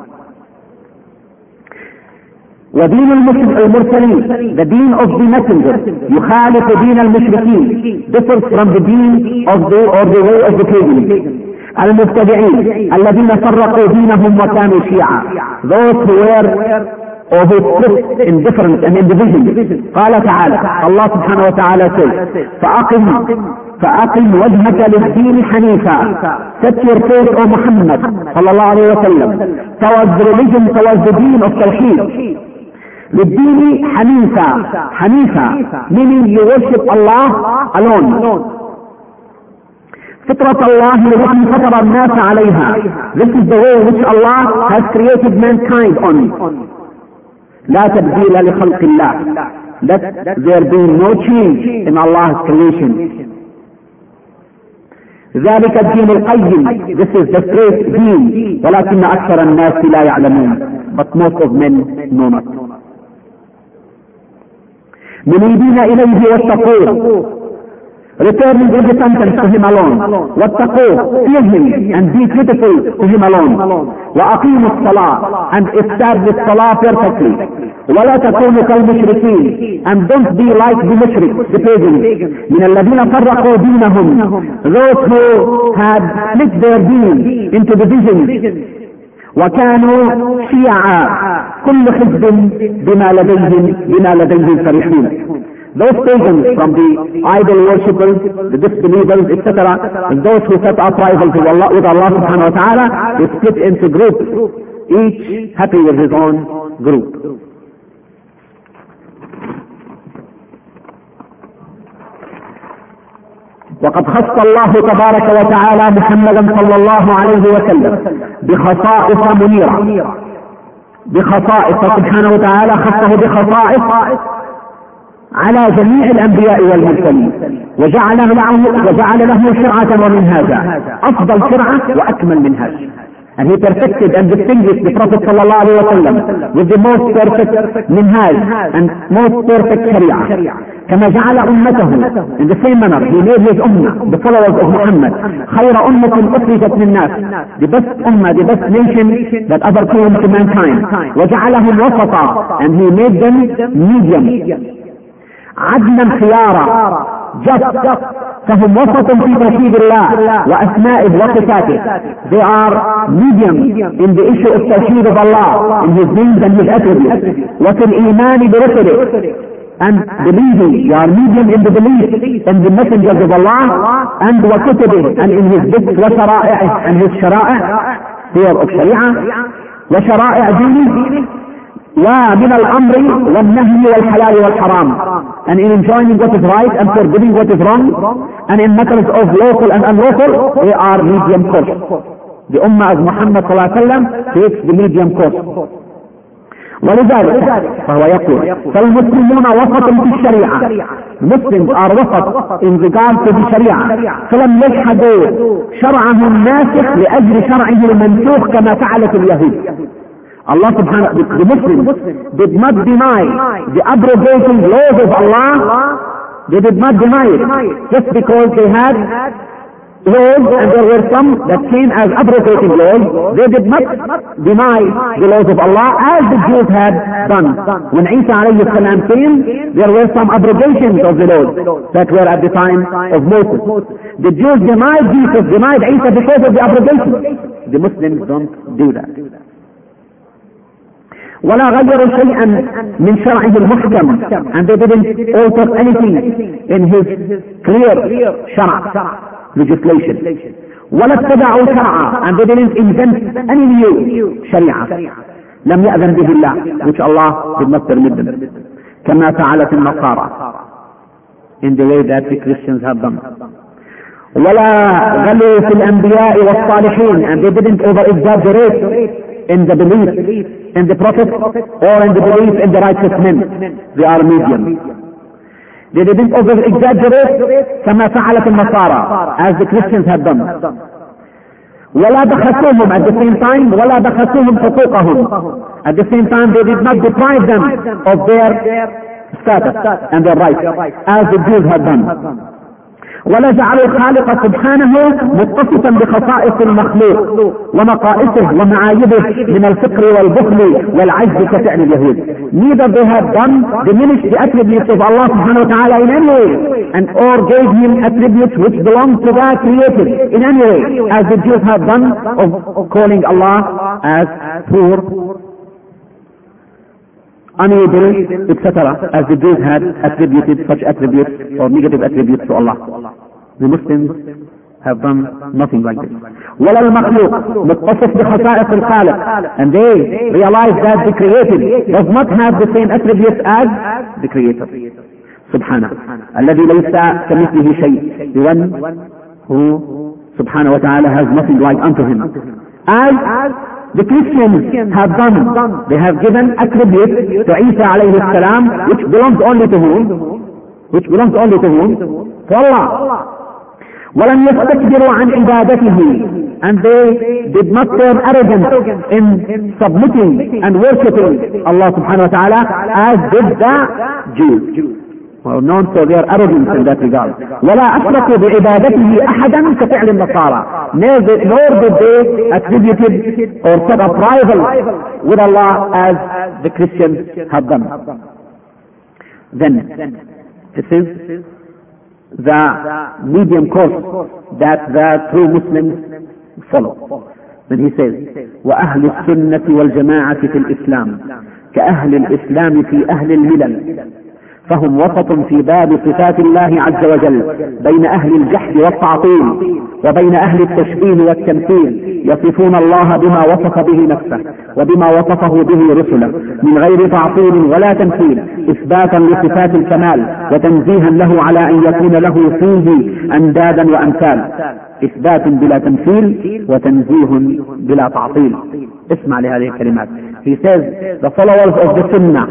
ودين المرسلين, the deen of the messengers, يخالف دين المشركين, differs from the deen of the or the way of the pagans. المبتدعين الذين فرقوا دينهم وكانوا شيعا, those who were or who split in different and in division. قال تعالى, Allah subhanahu wa ta'ala says, فأقم فأقم وجهك للدين حنيفا, set your face, O Muhammad sallallahu alayhi wa sallam, towards the religion, towards the deen of Tawheed. للدين حنيفا, حنيفا meaning you worship Allah alone. فطرة الله التي فطر الناس عليها, this is the way which Allah has created mankind on. لا تبديل لخلق الله, let there be no change in Allah's creation. ذلك الدين القيم, this is the straight deen, ولكن أكثر الناس لا يعلمون, but most of men know not. منيبين إليه واتقوه, returning in repentance to him alone. واتقوه, fear him and be critical to him alone. وأقيموا الصلاة, and establish salah perfectly. ولا تكونوا كالمشركين, and don't be like the mushrik, the pagans. من الذين فرقوا دينهم, those who had split their deen into divisions. وكانوا شيعا, كل حزب بما لديهم بما لديهم فرحون. Those pagans from the idol worshippers, the disbelievers, et cetera, and those who set up rivals with Allah, with Allah subhanahu wa ta'ala, they split into groups, each happy with his own group. وقد خص الله تبارك وتعالى محمدا صلى الله عليه وسلم بخصائص منيرة. بخصائص، سبحانه وتعالى خصه بخصائص على جميع الأنبياء والمرسلين، وجعل له وجعل له شرعة ومنهاجا، أفضل شرعة وأكمل منهاج. And he perfected and distinguished the Prophet sallallahu alaihi wasallam with the most perfect minhaj and most perfect sharia. كما جعل أمته in the same manner he made his ummah, the followers of Muhammad, خير أمة أخرجت للناس, the best ummah, the best nation that ever came to mankind. وجعلهم وسطا, and he made them medium. عدلا خيارا, just, فهم وسط في توحيد الله وأسمائه وصفاته. They are medium in the issue of توحيد of Allah, in His names and His attributes. وفي الإيمان برسله, and believing, you are medium in the belief in the messengers of Allah and وكتبه, and in His books وشرائعه and His شرائع, theory of شريعة وشرائع دينه, ومن الأمر والنهي والحلال والحرام, and in enjoining what is right and forbidding what is wrong, and in matters of lawful and unlawful, they are medium course. The Ummah of Muhammad صلى الله عليه وسلم takes the medium course. ولذلك فهو يقول فالمسلمون وسط في الشريعة, Muslims are وسط in regard to the شريعة, فلم يجحدوا شرعه الناسخ لأجل شرعه المنسوخ كما فعلت اليهود. Allah subhanahu, the, the Muslims did not deny the abrogating laws of Allah. They did not deny it just because they had laws and there were some that came as abrogating laws. They did not deny the laws of Allah as the Jews had done. When Isa alayhi salam came, there were some abrogations of the laws that were at the time of Moses. The Jews denied Jesus, denied Isa because of the abrogation. The Muslims don't do that. ولا غيروا شيئا من شرعه المحكم, and they didn't alter anything in his clear شرع legislation. ولا اتبعوا شرعا, and they didn't invent any new شريعة لم يأذن به الله, which Allah did not permit them, كما فعلت النصارى, in the way that the Christians have done. ولا غلوا في الأنبياء والصالحين, and they didn't over exaggerate in the belief in the Prophet or in the belief in the righteous men. They are medium. They didn't over exaggerate كما فعلت النصارى, as the Christians had done. ولا بخسوهم, at the same time ولا بخسوهم حقوقهم, at the same time they did not deprive them of their status and their rights as the Jews had done. ولا جعل الخالق سبحانه متصفا بخصائص المخلوق ومقائسه ومعايبه من الفقر والبخل والعجز كفعل اليهود. Neither they have done diminished the attributes of Allah subhanahu wa ta'ala in any way, and or gave him attributes which belong to that created in any way, as the Jews have done of calling Allah as poor, unable, et cetera, as the Jews had attributed such attributes or negative attributes to Allah. The Muslims have done nothing like this. ولا المخلوق متصف بخصائص الخالق, and they realize that the created does not have the same attributes as the Creator. سبحانه الذي ليس كمثله شيء, the one who subhanahu wa ta'ala has nothing like unto him. As the Christians have done, they have given attributes to Isa alayhi salam which belongs only to whom? Which belongs only to whom? To Allah. وَلَمْ يَسْتَكْبِرُوا عَنْ عِبَادَتِهِ, and they did not turn arrogant in submitting and worshipping Allah subhanahu wa ta'ala as did the Jews, were known for their arrogance in that regard. وَلَا أَشْرَكُوا بِعِبَادَتِهِ أَحَدًا كَفِعْلِ النَّصَارَى, nor did they attributed or set up rival with Allah as the Christians have done. Then, this is the medium course that the true Muslims follow. Then he says, وَأَهْلُ السُّنَّةِ وَالْجَمَاعَةِ فِي الْإِسْلَامِ كَأَهْلِ الْإِسْلَامِ فِي أَهْلِ الْمِلَلِ، فهم وسط في باب صفات الله عز وجل بين أهل الجحد والتعطيل وبين أهل التشبيه والتمثيل، يصفون الله بما وصف به نفسه وبما وصفه به رسله من غير تعطيل ولا تمثيل، إثباتا لصفات الكمال وتنزيها له على أن يكون له فيه أندادا وأمثال، إثبات بلا تمثيل وتنزيه بلا تعطيل. اسمع لهذه الكلمات: He says, the followers of the Sunnah,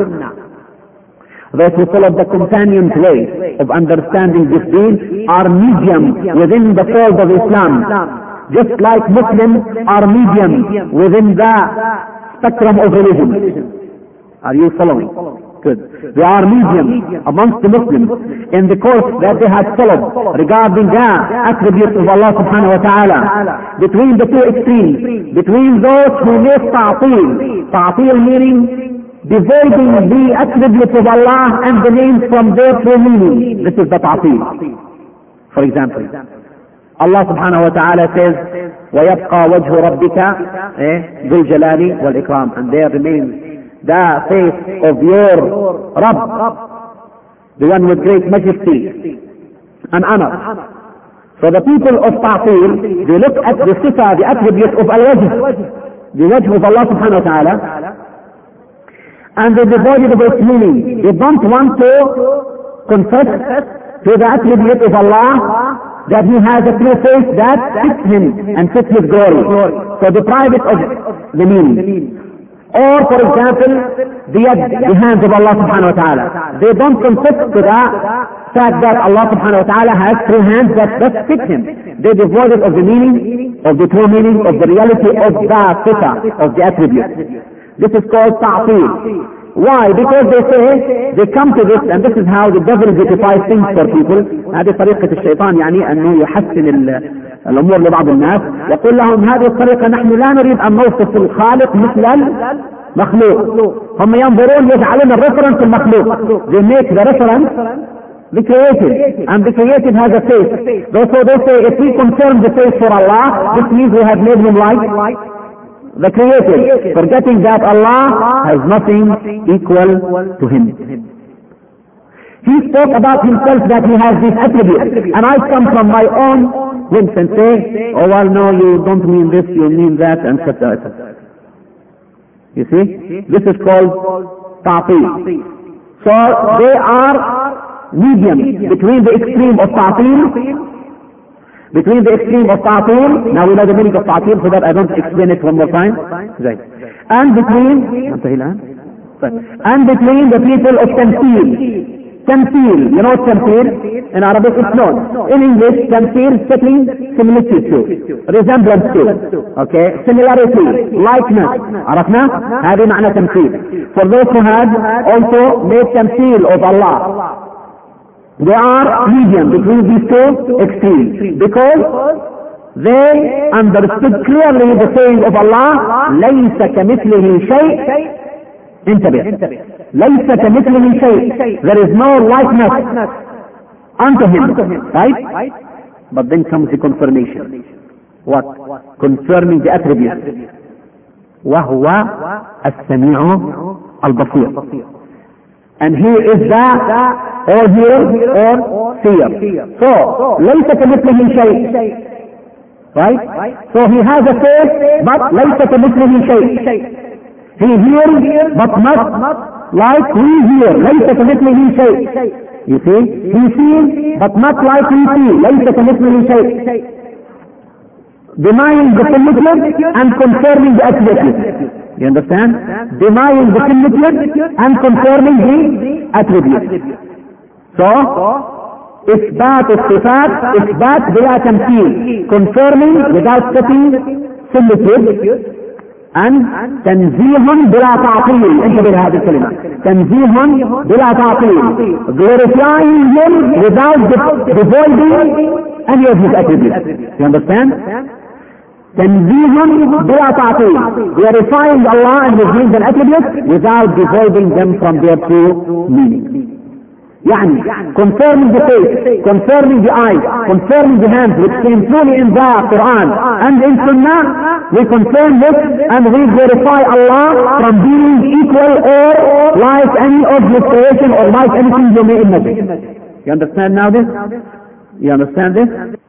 those who follow the companion's way of understanding this deen, are medium within the fold of Islam. Just like Muslims are medium within the spectrum of religion. Are you following? Good. They are medium amongst the Muslims in the course that they have followed regarding the attributes of Allah subhanahu wa ta'ala. Between the two extremes, between those who make ta'til, ta'til meaning dividing the attributes of Allah and the names from their true meaning. This is the ta'til. For example, Allah subhanahu wa ta'ala says, وَيَبْقَى وَجْهُ رَبِّكَ ذُو الْجَلَالِ وَالْإِكْرَامِ, and there remains the face of your Rabb, the one with great majesty and honor. So the people of Ta'til, they look at the sifa, the attribute of Al-Wajh, the Wajh of Allah subhanahu wa ta'ala, and they devoid it of its meaning. They don't want to confess to the attribute of Allah that He has a true face that fits Him and fits His glory. So deprive it of the meaning. Or, for example, the, the hands of Allah subhanahu wa ta'ala. They don't confess to the fact that Allah subhanahu wa ta'ala has three hands that best fit Him. They devoid it of the meaning, of the true meaning, of the reality of the sifa, of the attribute. This is called ta'til. Why? Because they say, they come to this, and this is how the devil beautifies things for people. هذه طريقة الشيطان, يعني أنه يحسن الأمور لبعض الناس. يقول لهم هذه الطريقة نحن لا نريد أن نوصف الخالق مثل المخلوق. هم ينظرون يجعلون الرفرنس في المخلوق. They make the reference the created, and the created has a face. Therefore they say, if we confirm the face for Allah, this means we have made Him like the created, forgetting that Allah has nothing equal to Him. He spoke about Himself that He has these attributes, and I come from my own lips and say, oh well, no, you don't mean this, you mean that, and et cetera. You see, this is called ta'til. So they are medium between the extreme of ta'til, between the extreme of ta'til, now we know the meaning of ta'til so that I don't explain it one more time, right. And between, and between the people of tamthil. Tamthil, you know what tamthil? In Arabic it's known. In English, tamthil setting similitude to, resemblance to, okay, similarity, likeness. عرفنا؟ هذه معنى tamthil. For those who had also made tamthil of Allah, they are medium between these two extremes, because they understood clearly the saying of Allah, لَيْسَ كَمِثْلِهِ شَيْءٍ. انتبه. لَيْسَ كَمِثْلِهِ شَيْءٍ. There is no likeness unto Him, right? But then comes the confirmation. What? Confirming the attribute. وَهُوَ السَّمِيعُ الْبَصِيرُ. And He is the or hear or seer. So, لَيْسَ كَمِثْلِهِ شَيْءٍ. Right? So He has a face, but لَيْسَ كَمِثْلِهِ شَيْءٍ. He hears, but not like we hear. لَيْسَ كَمِثْلِهِ شَيْءٍ. You see? He sees, but not like we see. لَيْسَ كَمِثْلِهِ شَيْءٍ. Denying the similitude and confirming the attribute. You understand? Denying the similitude and confirming the attribute. So, إثبات الصفات, إثبات بلا تمثيل, confirming without setting similitude, and تنزيه بلا تعطيل. انتبه لهذه الكلمة. تنزيه بلا تعطيل. Glorifying Him without devoiding any of His attributes. You understand? تنزيه بلا تعطيل. Glorifying Allah and His names and attributes without devoiding them from their true meaning. يعني confirming the face, confirming the eyes, confirming the hands, which came truly in the Quran and in Sunnah. We confirm this and we glorify Allah from being equal or like any of His creation or like anything you may imagine. You understand now this? You understand this?